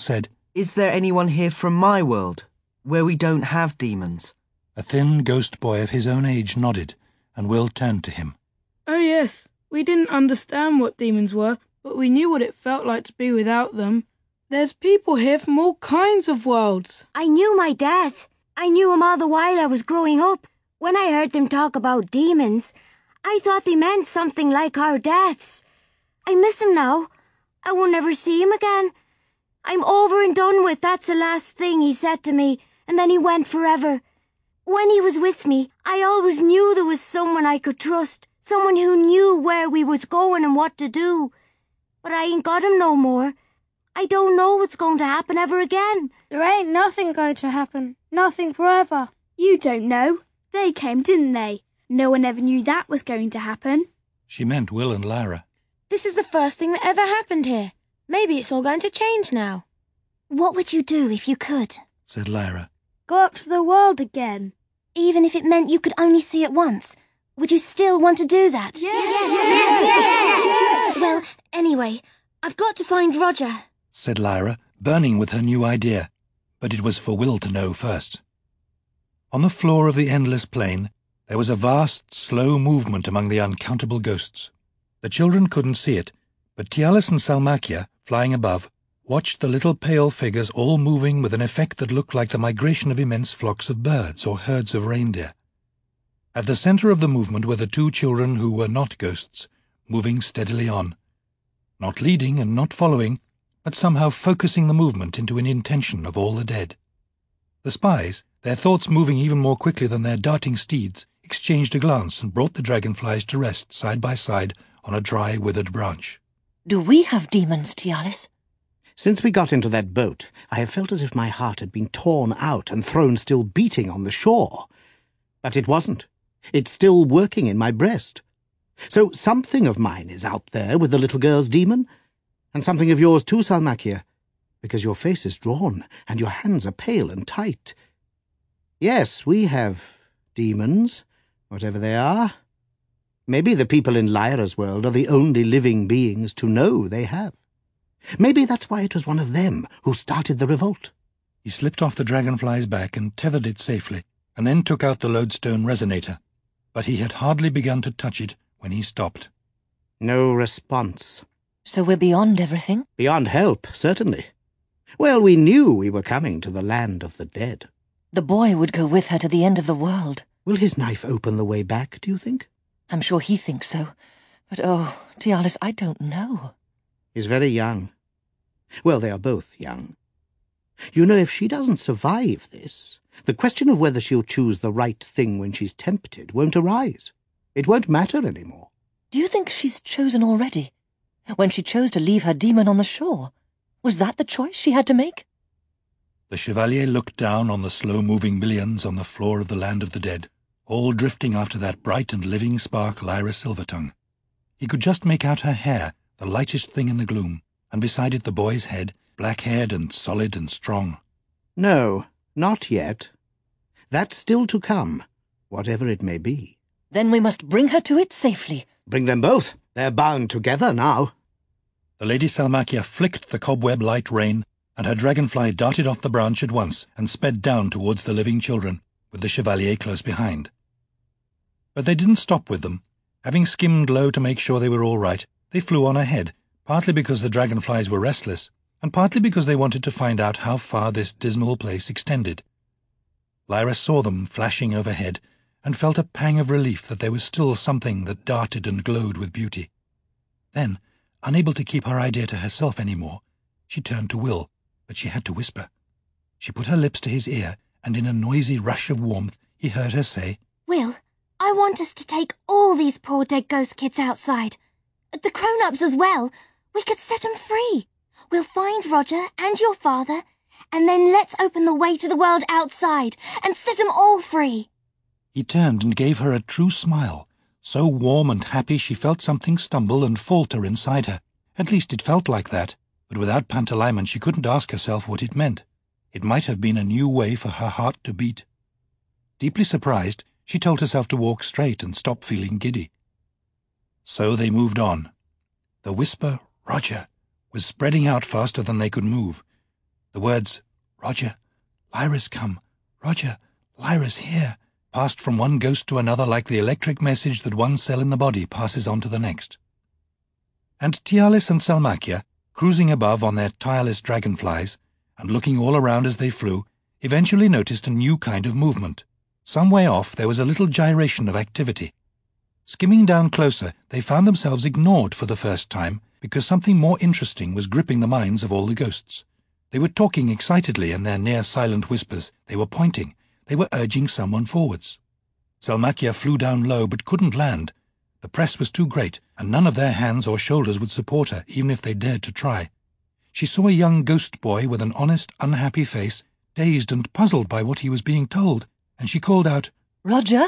Is there anyone here from my world, where we don't have demons? A thin ghost boy of his own age nodded, and Will turned to him. Oh yes, we didn't understand what demons were, but we knew what it felt like to be without them. There's people here from all kinds of worlds. I knew my dad. I knew him all the while I was growing up. When I heard them talk about demons, I thought they meant something like our deaths. I miss him now. I will never see him again. I'm over and done with, that's the last thing he said to me, and then he went forever. When he was with me, I always knew there was someone I could trust, someone who knew where we was going and what to do. But I ain't got him no more. I don't know what's going to happen ever again. There ain't nothing going to happen. Nothing forever. You don't know. They came, didn't they? No one ever knew that was going to happen. She meant Will and Lyra. This is the first thing that ever happened here. Maybe it's all going to change now. What would you do if you could? Said Lyra. Go up to the world again. Even if it meant you could only see it once, would you still want to do that? Yes. Well, anyway, I've got to find Roger, said Lyra, burning with her new idea, but it was for Will to know first. On the floor of the endless plain, there was a vast, slow movement among the uncountable ghosts. The children couldn't see it, but Tialis and Salmakia, flying above, watched the little pale figures all moving with an effect that looked like the migration of immense flocks of birds or herds of reindeer. At the centre of the movement were the two children who were not ghosts, moving steadily on, not leading and not following, but somehow focusing the movement into an intention of all the dead. The spies, their thoughts moving even more quickly than their darting steeds, exchanged a glance and brought the dragonflies to rest side by side on a dry, withered branch. Do we have demons, Tialis? Since we got into that boat, I have felt as if my heart had been torn out and thrown still beating on the shore. But it wasn't. It's still working in my breast. So something of mine is out there with the little girl's demon, and something of yours too, Salmakia, because your face is drawn and your hands are pale and tight. Yes, we have demons, whatever they are. Maybe the people in Lyra's world are the only living beings to know they have. Maybe that's why it was one of them who started the revolt. He slipped off the dragonfly's back and tethered it safely, and then took out the lodestone resonator. But he had hardly begun to touch it when he stopped. No response. So we're beyond everything? Beyond help, certainly. Well, we knew we were coming to the land of the dead. The boy would go with her to the end of the world. Will his knife open the way back, do you think? I'm sure he thinks so. But oh, Tialis, I don't know. He's very young. Well, they are both young. You know, if she doesn't survive this, the question of whether she'll choose the right thing when she's tempted won't arise. It won't matter anymore. Do you think she's chosen already? When she chose to leave her demon on the shore? Was that the choice she had to make? The Chevalier looked down on the slow-moving millions on the floor of the land of the dead, all drifting after that bright and living spark Lyra Silvertongue. He could just make out her hair, the lightest thing in the gloom, and beside it the boy's head, black-haired and solid and strong. No, not yet. That's still to come, whatever it may be. Then we must bring her to it safely. Bring them both. They're bound together now. The Lady Salmakia flicked the cobweb-light rein, and her dragonfly darted off the branch at once and sped down towards the living children, with the Chevalier close behind. But they didn't stop with them. Having skimmed low to make sure they were all right, they flew on ahead, partly because the dragonflies were restless, and partly because they wanted to find out how far this dismal place extended. Lyra saw them flashing overhead, and felt a pang of relief that there was still something that darted and glowed with beauty. Then, unable to keep her idea to herself any more, she turned to Will, but she had to whisper. She put her lips to his ear, and in a noisy rush of warmth he heard her say, Will, I want us to take all these poor dead ghost kids outside. The grown-ups as well. We could set them free. We'll find Roger and your father, and then let's open the way to the world outside and set them all free. He turned and gave her a true smile, so warm and happy she felt something stumble and falter inside her. At least it felt like that, but without Pantalaimon she couldn't ask herself what it meant. It might have been a new way for her heart to beat. Deeply surprised, she told herself to walk straight and stop feeling giddy. So they moved on. The whisper, Roger, was spreading out faster than they could move. The words, "Roger, Lyra's come. Roger, Lyra's here," passed from one ghost to another like the electric message that one cell in the body passes on to the next. And Tialis and Salmakia, cruising above on their tireless dragonflies, and looking all around as they flew, eventually noticed a new kind of movement. Some way off there was a little gyration of activity. Skimming down closer, they found themselves ignored for the first time because something more interesting was gripping the minds of all the ghosts. They were talking excitedly in their near-silent whispers. They were pointing. They were urging someone forwards. Salmakia flew down low but couldn't land. The press was too great, and none of their hands or shoulders would support her, even if they dared to try. She saw a young ghost boy with an honest, unhappy face, dazed and puzzled by what he was being told, and she called out, "Roger?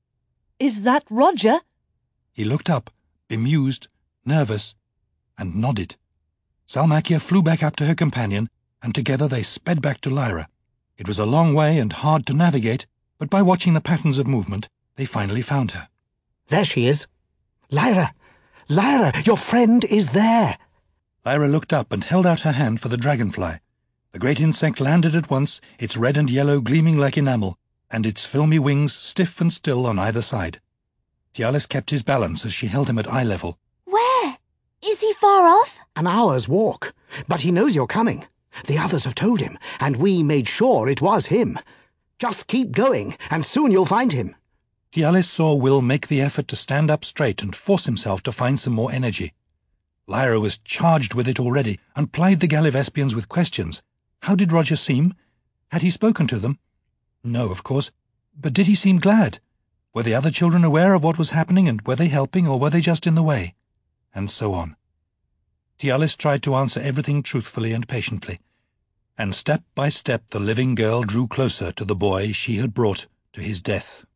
Is that Roger?" He looked up, bemused, nervous, and nodded. Salmakia flew back up to her companion, and together they sped back to Lyra. It was a long way and hard to navigate, but by watching the patterns of movement, they finally found her. There she is. Lyra! Lyra, your friend is there! Lyra looked up and held out her hand for the dragonfly. The great insect landed at once, its red and yellow gleaming like enamel, and its filmy wings stiff and still on either side. Tialis kept his balance as she held him at eye level. Where? Is he far off? An hour's walk. But he knows you're coming. The others have told him, and we made sure it was him. Just keep going, and soon you'll find him. Tialis saw Will make the effort to stand up straight and force himself to find some more energy. Lyra was charged with it already, and plied the Gallivespians with questions. How did Roger seem? Had he spoken to them? No, of course. But did he seem glad? Were the other children aware of what was happening, and were they helping, or were they just in the way? And so on. Tialis tried to answer everything truthfully and patiently, and step by step the living girl drew closer to the boy she had brought to his death.